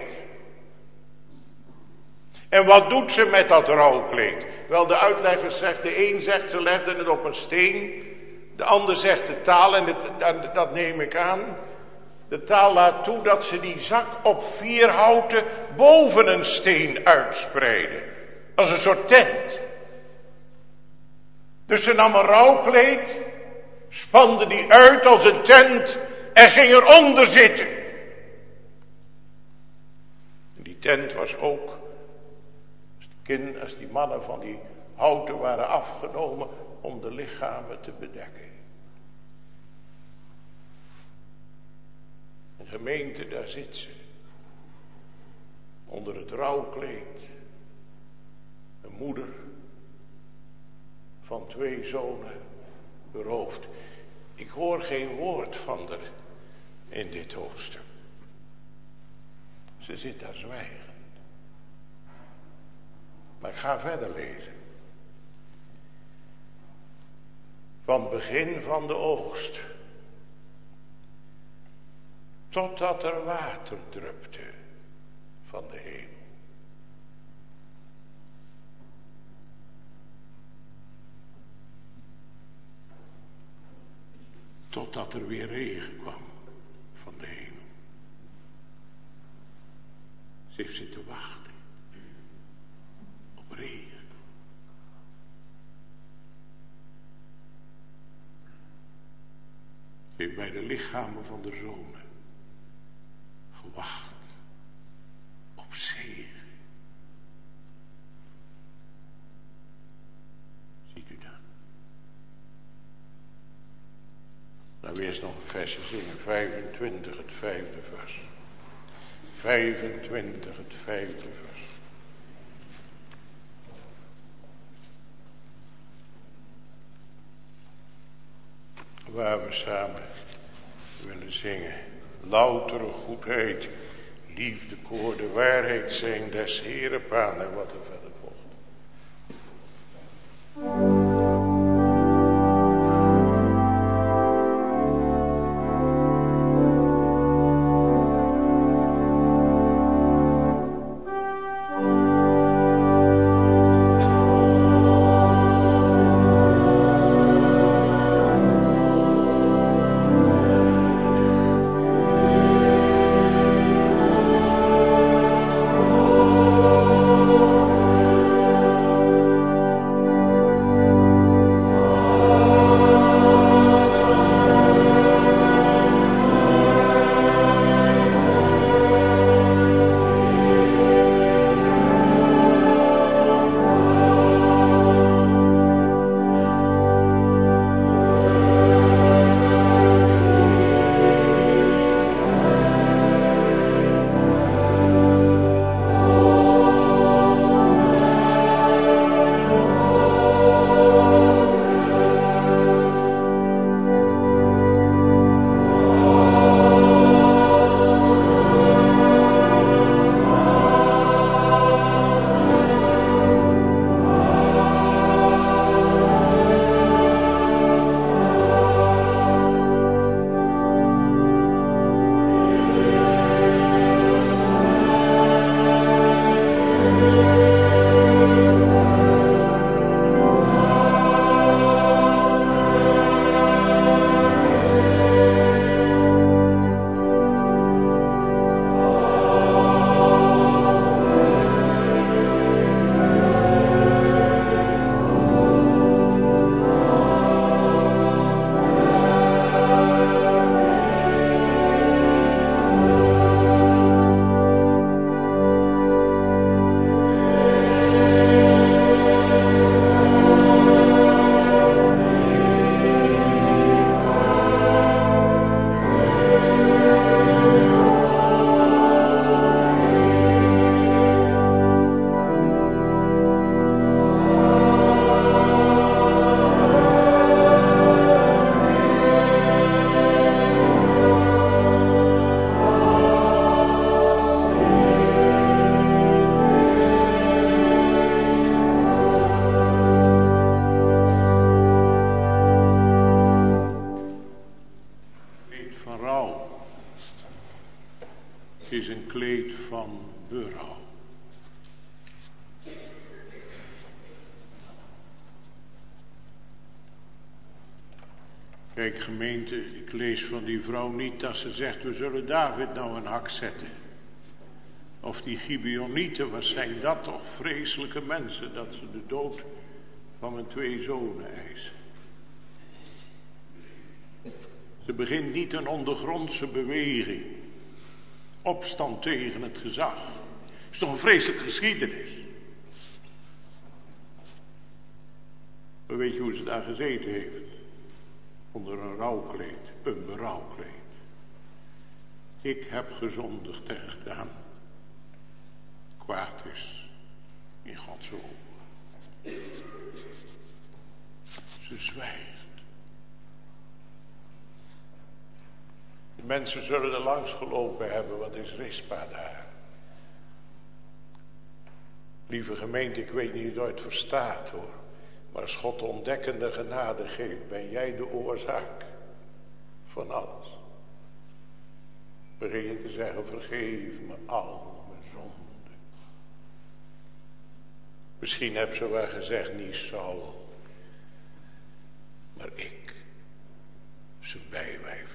[SPEAKER 2] En wat doet ze met dat rouwkleed? Wel, de uitlegger zegt, de een zegt ze legde het op een steen. De ander zegt de taal, en het, dat neem ik aan. De taal laat toe dat ze die zak op vier houten boven een steen uitspreidde. Als een soort tent. Dus ze nam een rouwkleed, spande die uit als een tent en ging eronder zitten. En die tent was ook, als die mannen van die houten waren afgenomen, om de lichamen te bedekken. Een gemeente, daar zit ze. Onder het rouwkleed. Een moeder van twee zonen beroofd. Ik hoor geen woord van haar in dit hoofdstuk. Ze zit daar zwijgend. Maar ik ga verder lezen. Van het begin van de oogst. Totdat er water drupte van de hemel. Totdat er weer regen kwam van de hemel. Ze heeft zitten wachten op regen. Ze heeft bij de lichamen van de zonen gewacht op zegen. Ziet u dat? Nou, weer eens nog een versje zingen. vijfentwintig, het vijfde vers. vijfentwintig, het vijfde vers. Waar we samen willen zingen. Loutere goedheid, liefde, koor, de waarheid zijn des Heeren paan. En wat er verder volgt.
[SPEAKER 4] Thank
[SPEAKER 2] Kijk gemeente, ik lees van die vrouw niet dat ze zegt, we zullen David nou een hak zetten. Of die Gibeonieten, wat zijn dat toch vreselijke mensen, dat ze de dood van mijn twee zonen eisen. Ze begint niet een ondergrondse beweging. Opstand tegen het gezag. Het is toch een vreselijke geschiedenis. Maar weet je hoe ze daar gezeten heeft? Onder een rouwkleed, een berouwkleed. Ik heb gezondigd en gedaan. Kwaad is in Gods ogen. Ze zwijgt. De mensen zullen er langs gelopen hebben, wat is Rispa daar? Lieve gemeente, ik weet niet of je het ooit verstaat hoor. Maar als God ontdekkende genade geeft, ben jij de oorzaak van alles. Begin je te zeggen, vergeef me al mijn zonden. Misschien heb ze wel gezegd, niet Saul, maar ik, zijn bijwijf.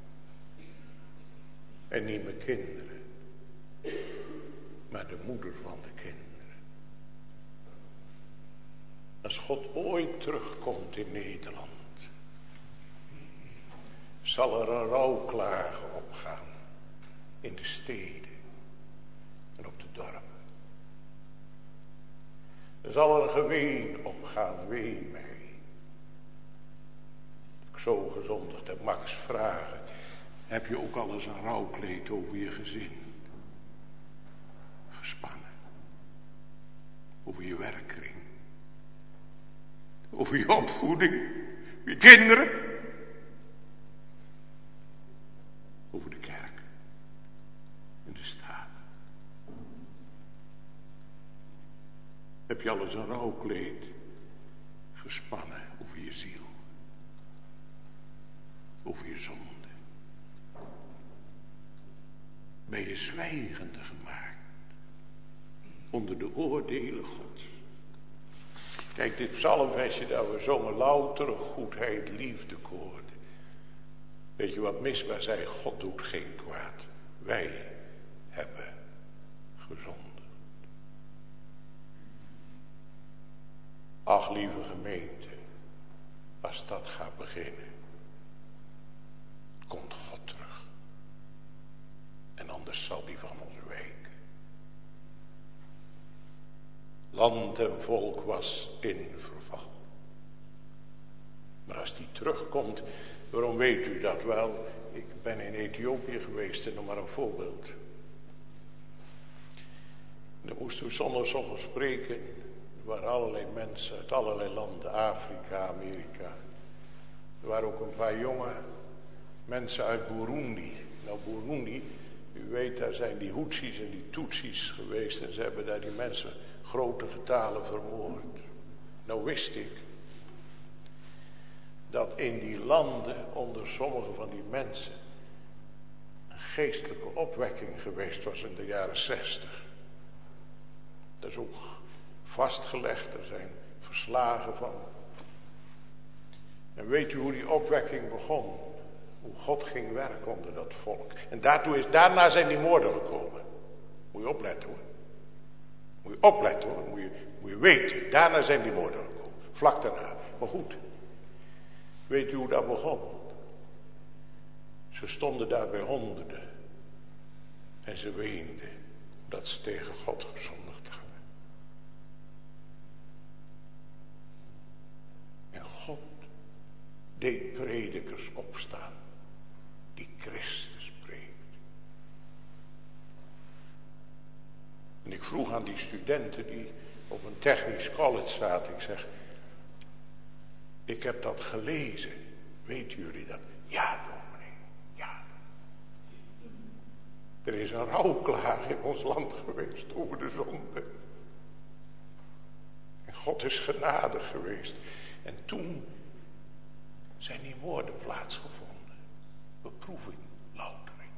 [SPEAKER 2] En niet mijn kinderen, maar de moeder van de kinderen. Als God ooit terugkomt in Nederland, zal er een rouwklagen opgaan in de steden en op de dorpen. Er zal er een geween opgaan, wee mij. Ik zo gezondigd heb, Max vragen, heb je ook al eens een rouwkleed over je gezin gespannen? Over je werkkring? Over je opvoeding? Je kinderen? Over de kerk en de staat? Heb je al eens een rouwkleed gespannen over je ziel? Over je zonde? Ben je zwijgende gemaakt onder de oordelen Gods? Kijk, dit psalmversje dat we zongen, loutere goedheid, liefde koorden. Weet je wat Misba zei? God doet geen kwaad. Wij hebben gezondigd. Ach, lieve gemeente, als dat gaat beginnen, komt God terug. En anders zal die van ons wijken. Land en volk was in verval. Maar als die terugkomt, waarom weet u dat wel? Ik ben in Ethiopië geweest en nog maar een voorbeeld. Dan moesten we zondagochtend spreken. Er waren allerlei mensen uit allerlei landen, Afrika, Amerika. Er waren ook een paar jonge mensen uit Burundi. Nou, Burundi, u weet, daar zijn die Hutsis en die Tutsis geweest en ze hebben daar die mensen grote getalen vermoord. Nou wist ik dat in die landen onder sommige van die mensen een geestelijke opwekking geweest was in de jaren zestig. Dat is ook vastgelegd, er zijn verslagen van. En weet u hoe die opwekking begon? Hoe God ging werken onder dat volk. En daartoe is, daarna zijn die moorden gekomen. Moet je opletten hoor. Moet je opletten hoor. Moet je, moet je weten. Daarna zijn die moorden gekomen. Vlak daarna. Maar goed. Weet u hoe dat begon? Ze stonden daar bij honderden. En ze weenden. Dat ze tegen God gezondigd hadden. En God deed predikers opstaan. Die Christus preekt. En ik vroeg aan die studenten die op een technisch college zaten. Ik zeg, ik heb dat gelezen. Weten jullie dat? Ja, dominee. Ja. Er is een rouwklaag in ons land geweest over de zonde. En God is genadig geweest. En toen zijn die woorden plaatsgevonden. Beproeving, loutering.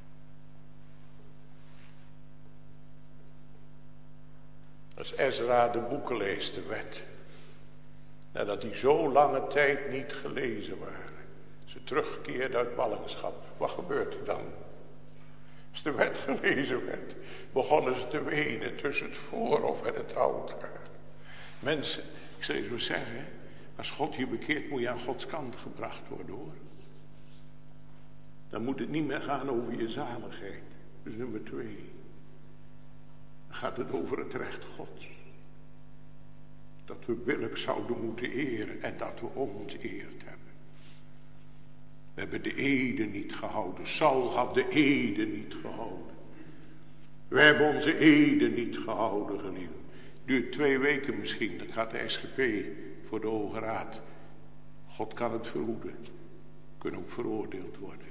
[SPEAKER 2] Als Ezra de boeken leest, de wet, nadat die zo lange tijd niet gelezen waren, Ze terugkeert uit ballingschap. Wat gebeurt er dan? Als de wet gelezen werd, begonnen ze te wenen tussen het voorhof en het altaar. Mensen, ik zal je zo zeggen, als God je bekeert, moet je aan Gods kant gebracht worden, hoor. Dan moet het niet meer gaan over je zaligheid. Dus nummer twee. Dan gaat het over het recht Gods. Dat we billijk zouden moeten eren en dat we onteerd hebben. We hebben de ede niet gehouden. Saul had de ede niet gehouden. We hebben onze ede niet gehouden, geliefden. Duurt twee weken misschien, dan gaat de S G P voor de Hoge Raad. God kan het verhoeden. We kunnen ook veroordeeld worden.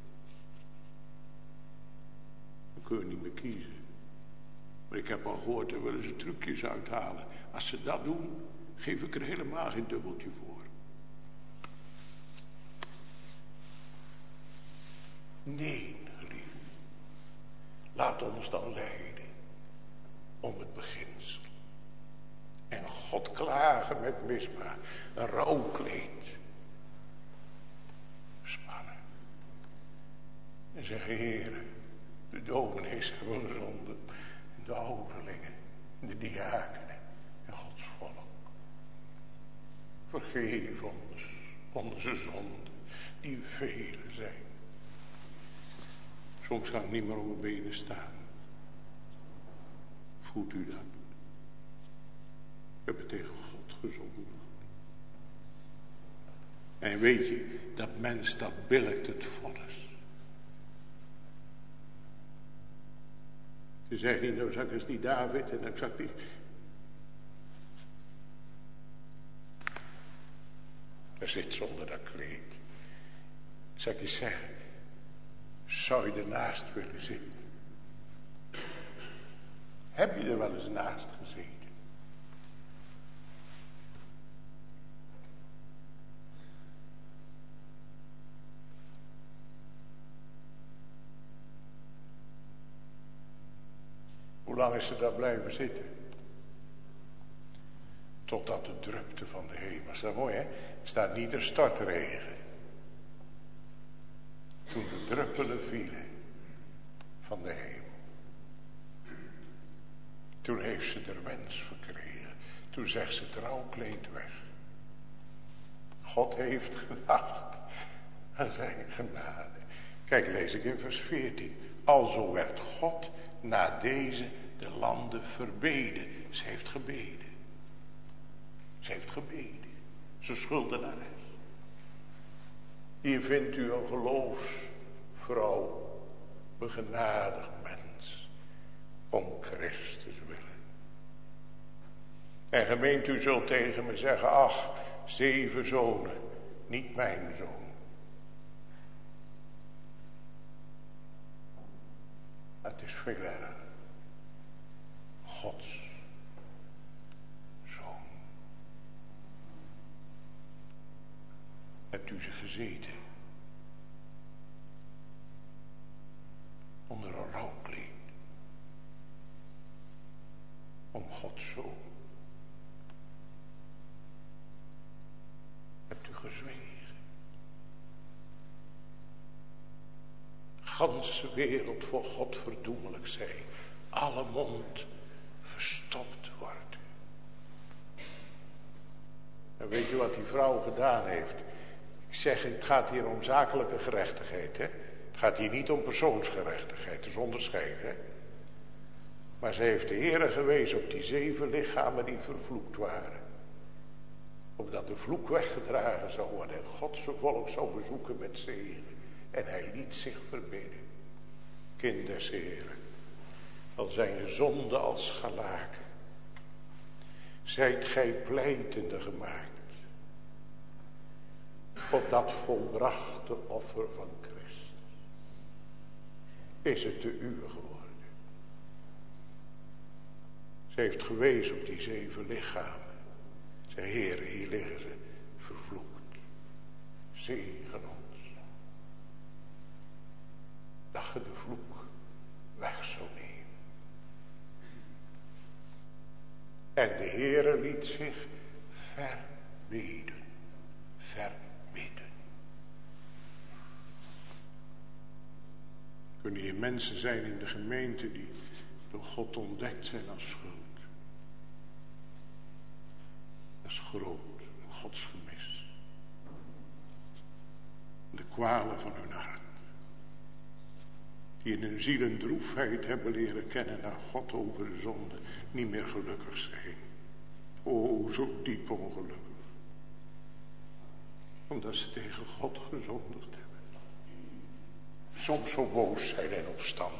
[SPEAKER 2] Dan kunnen we niet meer kiezen. Maar ik heb al gehoord, daar willen ze trucjes uithalen. Als ze dat doen, geef ik er helemaal geen dubbeltje voor. Nee, geliefde. Laat ons dan leiden om het beginsel. En God klagen met misbaar. Een rouwkleed. Spannen. En zeggen, Heere, de dominees hebben gezonden. De ouderlingen, de diakenen en Gods volk. Vergeef ons onze zonden, die vele zijn. Soms kan ik niet meer op mijn benen staan. Voelt u dat? Ik heb het tegen God gezonden. En weet je, dat mens dat billijkt het vonnis. Ze zeggen niet, nou zag ik eens die David en dan zag ik die... Hij zit zonder dat kleed. Zal ik eens zeggen, zou je ernaast willen zitten? Heb je er wel eens naast gezeten? Hoe lang is ze daar blijven zitten? Totdat de drupte van de hemel. Is dat mooi, hè? Staat niet er stortregen. Toen de druppelen vielen van de hemel. Toen heeft ze er wens verkregen. Toen zegt ze het rouwkleed weg. God heeft gedacht aan zijn genade. Kijk, lees ik in vers veertien. Alzo werd God na deze de landen verbeden. Ze heeft gebeden. Ze heeft gebeden. Ze schuldenares. Hier vindt u een geloofsvrouw, begenadigd mens, om Christus willen. En gemeent, u zult tegen me zeggen, ach, zeven zonen, niet mijn zoon. Het is veel erger. Gods zoon. Hebt u ze gezeten? Onder een rouwkleed. Om Gods zoon. Hebt u gezwegen? Ganse wereld voor God verdoemelijk zij. Alle mond gestopt wordt. En weet je wat die vrouw gedaan heeft? Ik zeg, het gaat hier om zakelijke gerechtigheid. Hè? Het gaat hier niet om persoonsgerechtigheid. Dat is onderscheid. Hè? Maar ze heeft de Heere gewezen op die zeven lichamen die vervloekt waren. Opdat de vloek weggedragen zou worden. En God zijn volk zou bezoeken met zegen. En hij liet zich verbidden. Kind des Heeren. Al zijn je zonden als scharlaken. Zijt gij pleitende gemaakt. Op dat volbrachte offer van Christus. Is het de uwe geworden. Ze heeft gewezen op die zeven lichamen. Zei, Heer, hier liggen ze vervloekt. Zegen ons. Dat je de vloek weg zou nemen. En de Heere liet zich verbeden. Verbidden. Kunnen hier mensen zijn in de gemeente die door God ontdekt zijn als schuld. Dat is groot, een godsgemis. De kwalen van hun hart. Die in hun ziel en droefheid hebben leren kennen naar God over de zonde. Niet meer gelukkig zijn. O, zo diep ongelukkig. Omdat ze tegen God gezondigd hebben. Soms zo boos zijn en opstandig.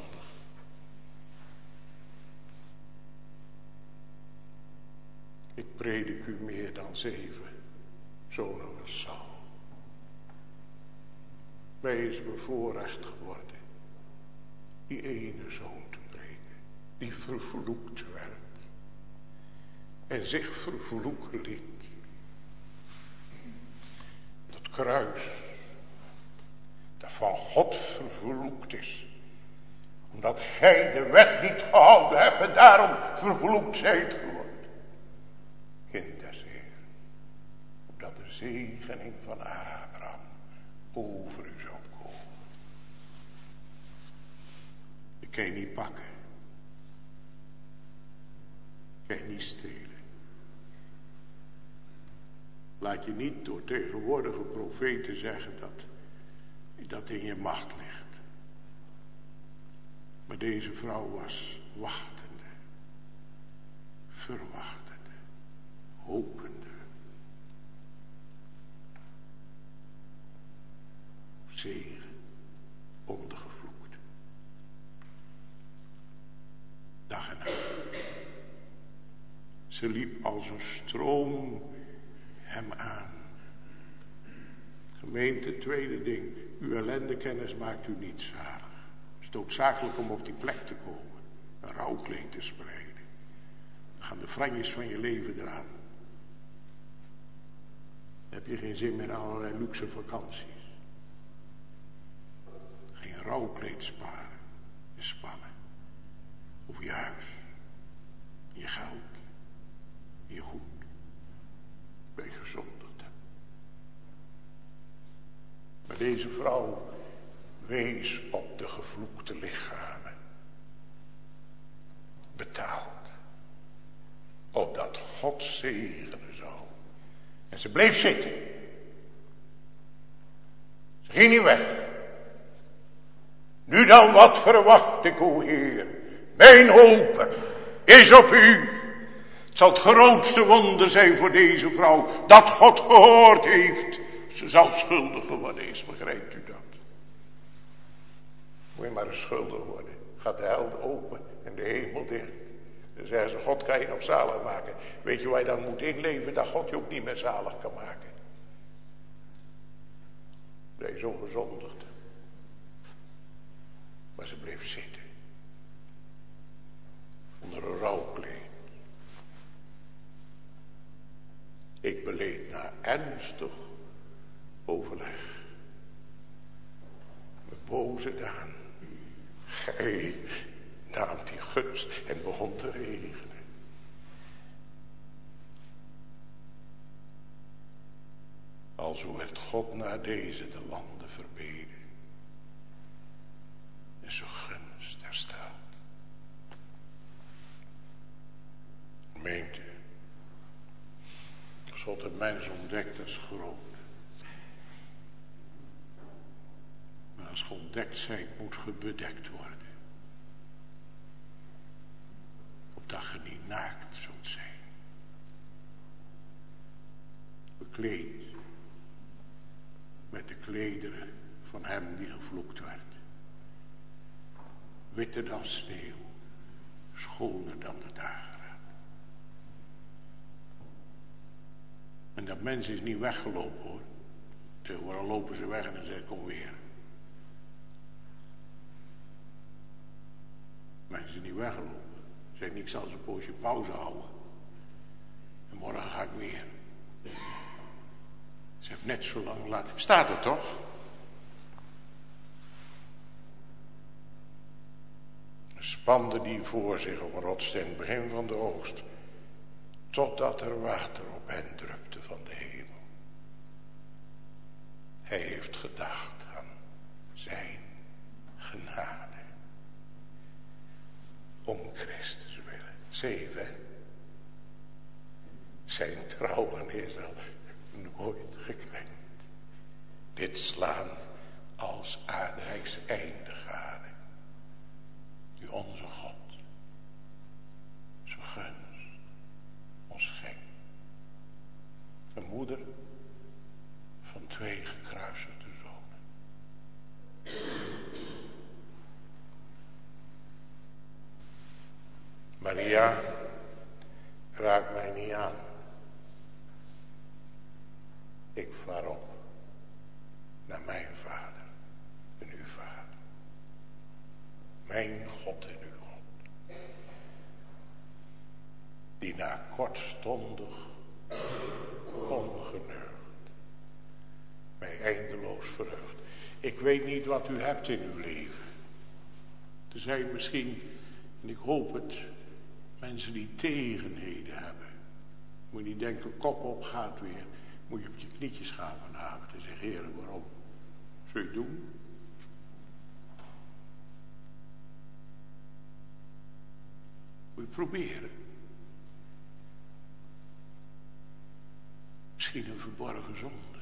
[SPEAKER 2] Ik predik u meer dan zeven zonen als Saul. Mij is bevoorrecht geworden die ene zoon te preken, die vervloekt werd en zich vervloeken liet. Dat kruis, dat van God vervloekt is, omdat gij de wet niet gehouden hebt en daarom vervloekt zijt geworden. Kind des Heeren, opdat de zegening van Abraham over u zou komen. Je kan je niet pakken. Je kan je niet stelen. Laat je niet door tegenwoordige profeten zeggen dat dat in je macht ligt. Maar deze vrouw was wachtende, verwachtende, hopende. Zegen om de gevloekte. Dag en nacht. Ze liep als een stroom hem aan. Gemeente, tweede ding. Uw ellendekennis maakt u niet zalig. Het is noodzakelijk om op die plek te komen. Een rouwkleed te spreiden. Dan gaan de franjes van je leven eraan. Dan heb je geen zin meer aan allerlei luxe vakanties. Geen rouwkleed sparen en spannen. Over je huis. Je geld. Je goed. Ben je gezondigd. Maar deze vrouw wees op de gevloekte lichamen. Betaald. Opdat God zegenen zou. En ze bleef zitten. Ze ging niet weg. Nu dan, wat verwacht ik, o Heer? Mijn hoop is op u. Het zal het grootste wonder zijn voor deze vrouw, dat God gehoord heeft. Ze zal schuldig geworden is, begrijpt u dat? Moet je maar eens schuldig worden. Gaat de hel open en de hemel dicht. Dan zeggen ze, God kan je nog zalig maken. Weet je waar je dan moet inleven, dat God je ook niet meer zalig kan maken. Dat je zo gezondigd. Maar ze bleef zitten. Onder een rouwkleed. Ik beleed na ernstig overleg. Mijn boze daan. Gij naamt die gunst en begon te regenen. Alzo werd God na deze de landen verbeden. En zo gunst hersteld. Meent u, als God de mens ontdekt als groot. Maar als ge ontdekt zijt, moet ge bedekt worden. Opdat ge niet naakt zult zijn. Bekleed met de klederen van hem die gevloekt werd. Witter dan sneeuw, schoner dan de dageraad. En dat mens is niet weggelopen hoor. Tegenwoordig lopen ze weg en dan zeggen kom weer. Mensen zijn niet weggelopen. Ze zeggen ik zal ze een poosje pauze houden. En morgen ga ik weer. Ze heeft net zo lang laten. Staat er toch? Spande die voor zich op een rotssteen, begin van de oogst, totdat er water op hen drupte van de hemel. Hij heeft gedacht aan zijn genade. om Christus willen. Zeven. Zijn trouwen is al nooit gekrenkt. Dit slaan als aardrijks einde gade, die onze God zo gunst ons schenkt. Een moeder van twee gekruisigde zonen. Maria, raak mij niet aan. Ik vaar op naar mijn vader en uw vader. Mijn God en uw God. Die na kortstondig ongeneugd mij eindeloos verheugt. Ik weet niet wat u hebt in uw leven. Er zijn misschien, en ik hoop het, mensen die tegenheden hebben. Moet je niet denken, kop op, gaat weer. Moet je op je knietjes gaan vanavond en zeggen, Heer, waarom? Zul je het doen? Moet je proberen. Misschien een verborgen zonde.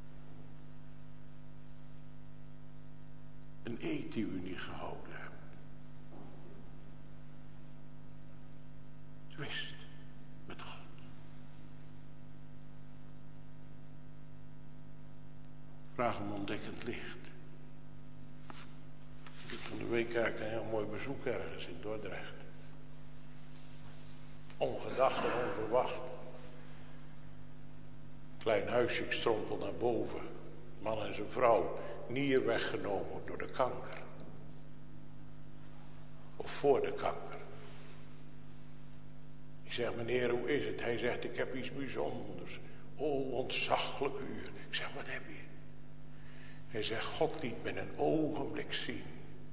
[SPEAKER 2] Een eed die u niet gehouden hebt. Twist met God. Vraag om ontdekkend licht. Ik heb van de week eigenlijk een heel mooi bezoek ergens in Dordrecht. Ongedacht en onverwacht. Klein huisje, ik strompel naar boven. Man en zijn vrouw, nier weggenomen door de kanker. Of voor de kanker. Ik zeg, meneer, hoe is het? Hij zegt, ik heb iets bijzonders. O, ontzaglijk uur. Ik zeg, wat heb je? Hij zegt, God liet me in een ogenblik zien.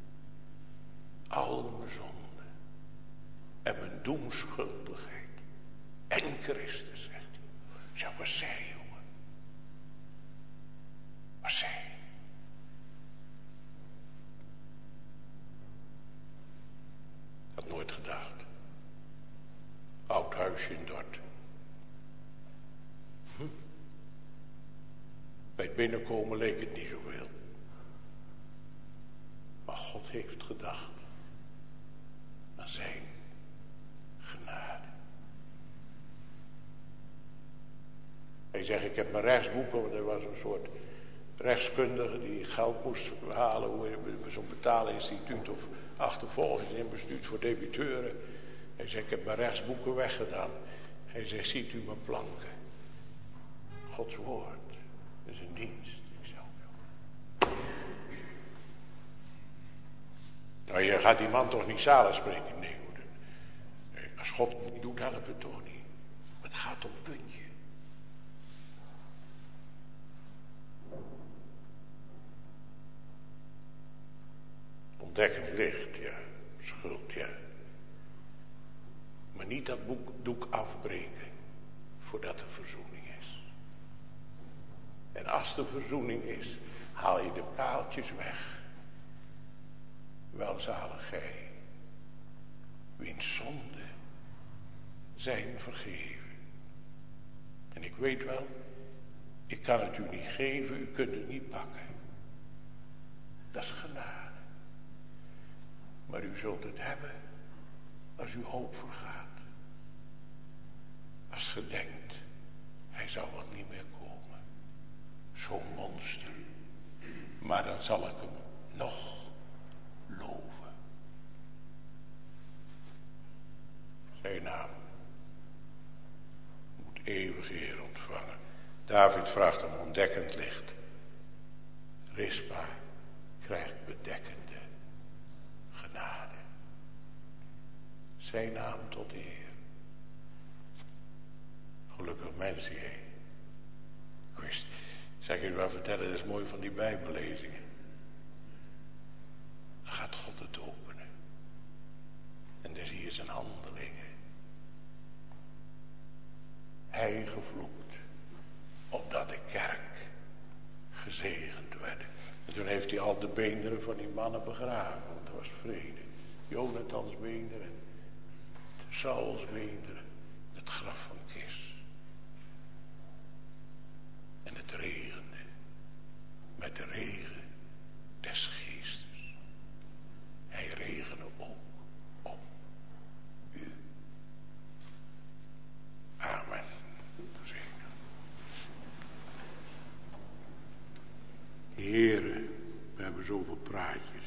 [SPEAKER 2] Al mijn zonden. En mijn doemschuldigheid. En Christus, zegt hij. Ik zeg, wat zei je, jongen? Wat zei je? Ik had nooit gedacht. Oud huisje in Dort. Hm? Bij het binnenkomen leek het niet zoveel. Maar God heeft gedacht aan zijn genade. Hij zegt, ik heb mijn rechtsboeken, want er was een soort rechtskundige die geld moest halen, hoe zo'n betaalinstituut of achtervolgingsinbestuur voor debiteuren. Hij zegt, ik heb mijn rechtsboeken weggedaan. Hij zegt, ziet u mijn planken? Gods woord is een dienst. Ik zeg, nou, je gaat die man toch niet zalig spreken? Nee, hoor. Nee, als God het niet doet, helpt het toch niet. Het gaat om puntje. Ontdekkend licht, ja. Schuld, ja. Maar niet dat boek, doek afbreken voordat er verzoening is. En als er verzoening is, haal je de paaltjes weg. Welzalig gij, wiens zonden zijn vergeven. En ik weet wel, ik kan het u niet geven, u kunt het niet pakken. Dat is genade. Maar u zult het hebben als uw hoop vergaat. Als ge denkt, hij zal wat niet meer komen. Zo'n monster. Maar dan zal ik hem nog loven. Zijn naam moet eeuwig eer ontvangen. David vraagt om ontdekkend licht. Rispa krijgt bedekkende genade. Zijn naam tot eer. Gelukkig mensen, hé. Ik wist, zeg je wel vertellen, dat is mooi van die bijbellezingen. Dan gaat God het openen. En dan zie je zijn handelingen. Hij gevloekt, opdat de kerk gezegend werd. En toen heeft hij al de beenderen van die mannen begraven, want er was vrede. Jonathans Beender en Sauls Beender, het graf van Kis. En het regende met de regen des geestes. Hij regende ook op u. Amen. Zegen. Heere, we hebben zoveel praatjes.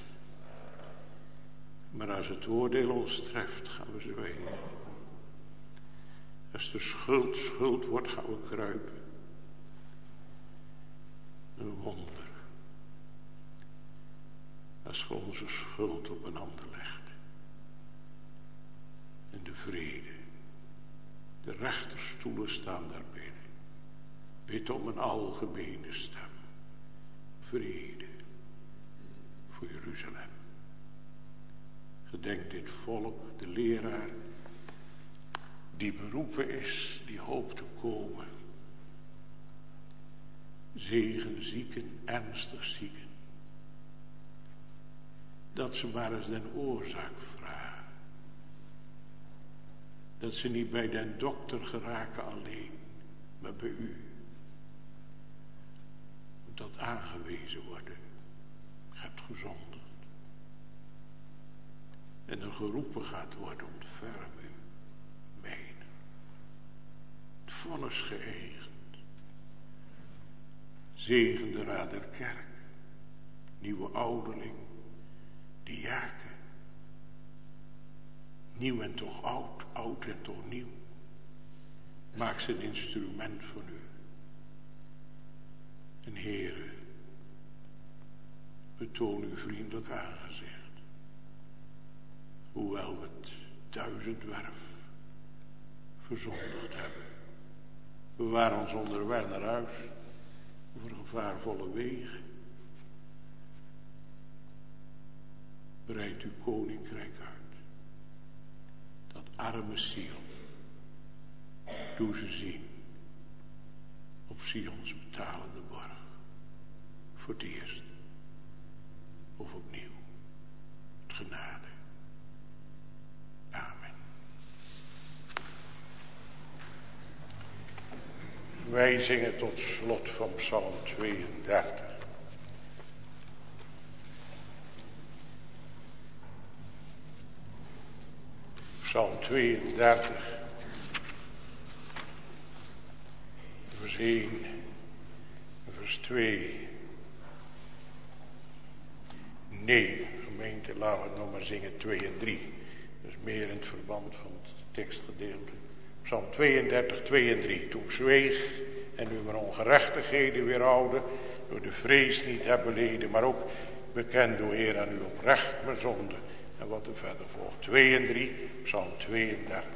[SPEAKER 2] Maar als het oordeel ons treft, gaan we zwijgen. Als de schuld schuld wordt, gaan we kruipen. Een wonder. Als je onze schuld op een ander legt. En de vrede. De rechterstoelen staan daar binnen. Bid om een algemene stem. Vrede. Voor Jeruzalem. Gedenk dit volk, de leraar. Die beroepen is, die hoopt te komen. Zegen zieken, ernstig zieken. Dat ze maar eens den oorzaak vragen. Dat ze niet bij den dokter geraken alleen, maar bij u. Dat aangewezen worden. Je hebt gezondigd. En er geroepen gaat worden, ontferm u, mijner. Het vonnis geëigend. Zegen de raad der kerk. Nieuwe ouderling. Diaken. Nieuw en toch oud, oud en toch nieuw. Maak ze een instrument van u. En Heere, betoon uw vriendelijk aangezicht. Hoewel we het duizendwerf verzondigd hebben. We waren ons onderweg naar huis over gevaarvolle wegen. Breid uw koninkrijk uit. Dat arme ziel. Doe ze zien. Op Sions betalende borg. Voor het eerst. Of opnieuw. Het genade. Amen. Wij zingen tot slot van Psalm tweeëndertig. Psalm tweeëndertig. Vers één. Vers twee. Nee, gemeente, laten we het nog maar zingen twee en drie. Dus meer in het verband van het tekstgedeelte. Psalm tweeëndertig, twee en drie. Toen ik zweeg en u mijn ongerechtigheden weerhouden, door de vrees niet hebben beleden, maar ook bekend door Heer aan u oprecht mijn zonde. En wat er verder volgt. twee en drie, Psalm tweeëndertig.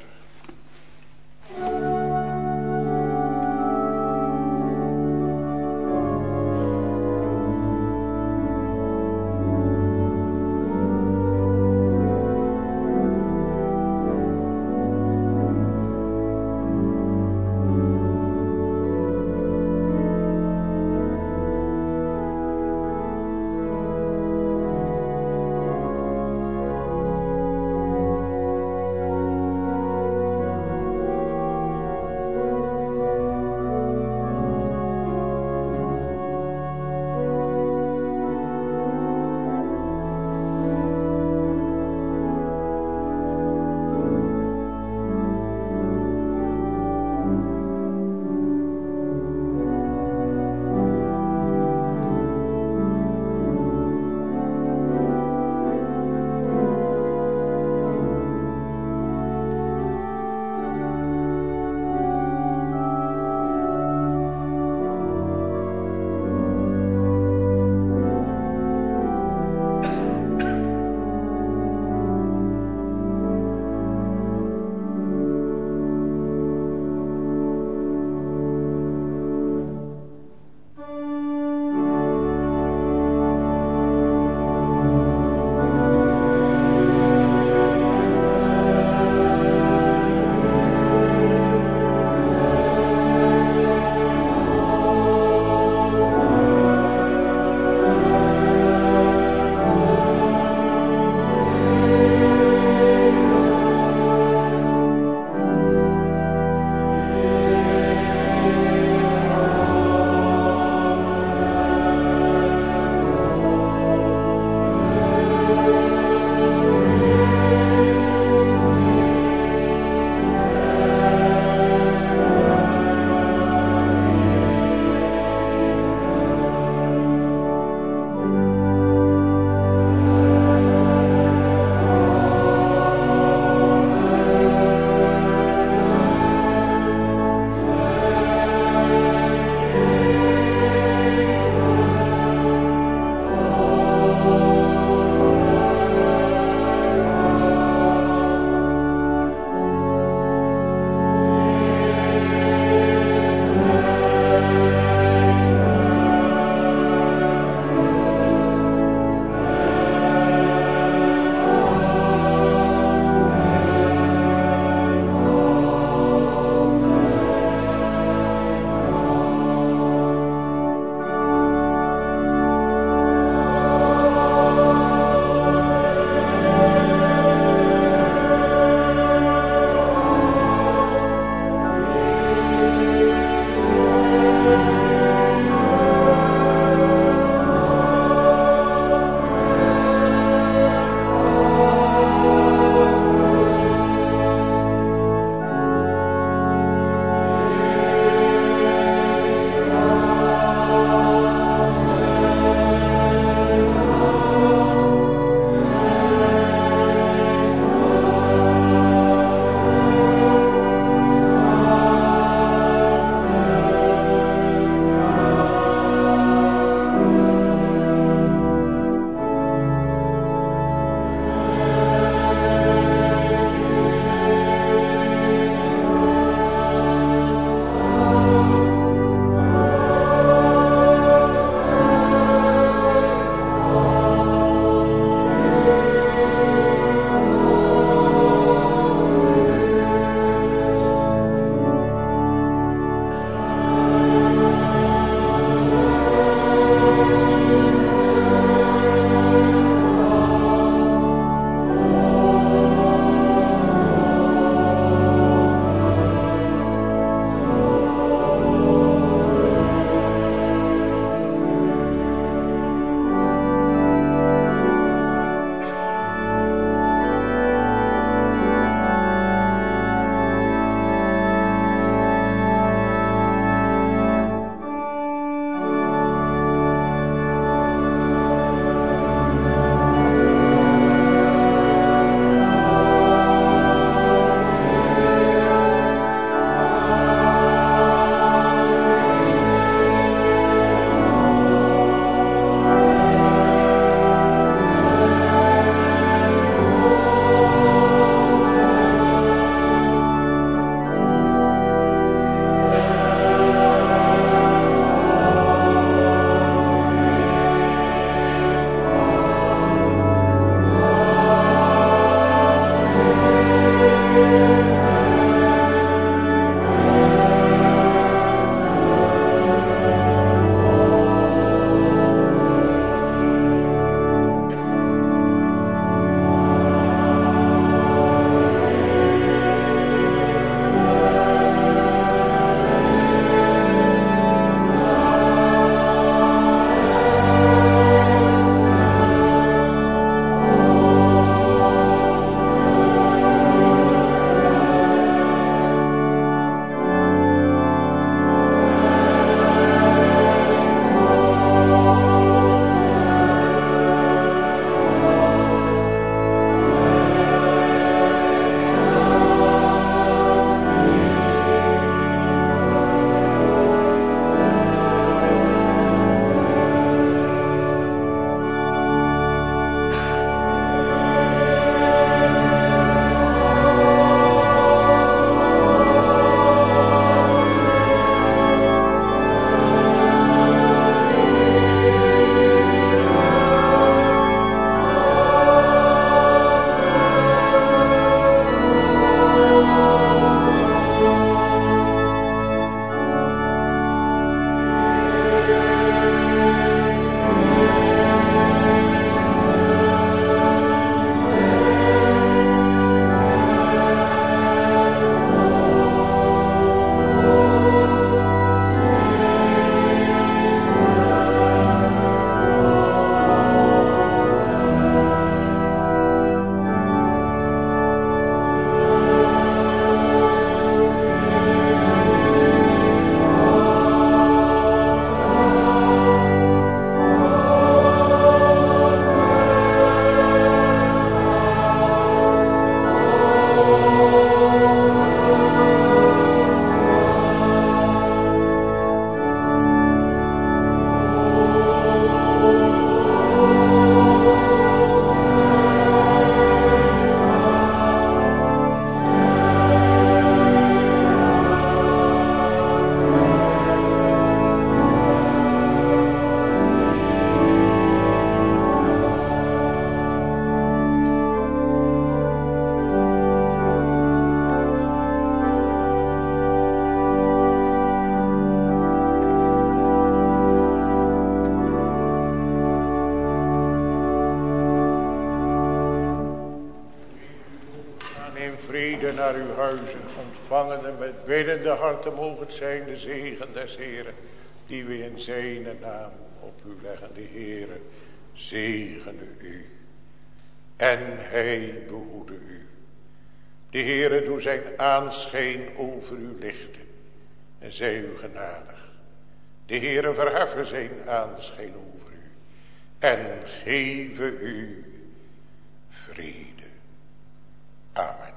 [SPEAKER 2] naar uw huizen, ontvangende met biddende harten mogen het zijn de zegen des Heeren, die we in zijn naam op u leggen. De Heere zegene u en hij behoede u. De Heere doe zijn aanschijn over u lichten en zij u genadig. De Heere verheffen zijn aanschijn over u en geven u vrede. Amen.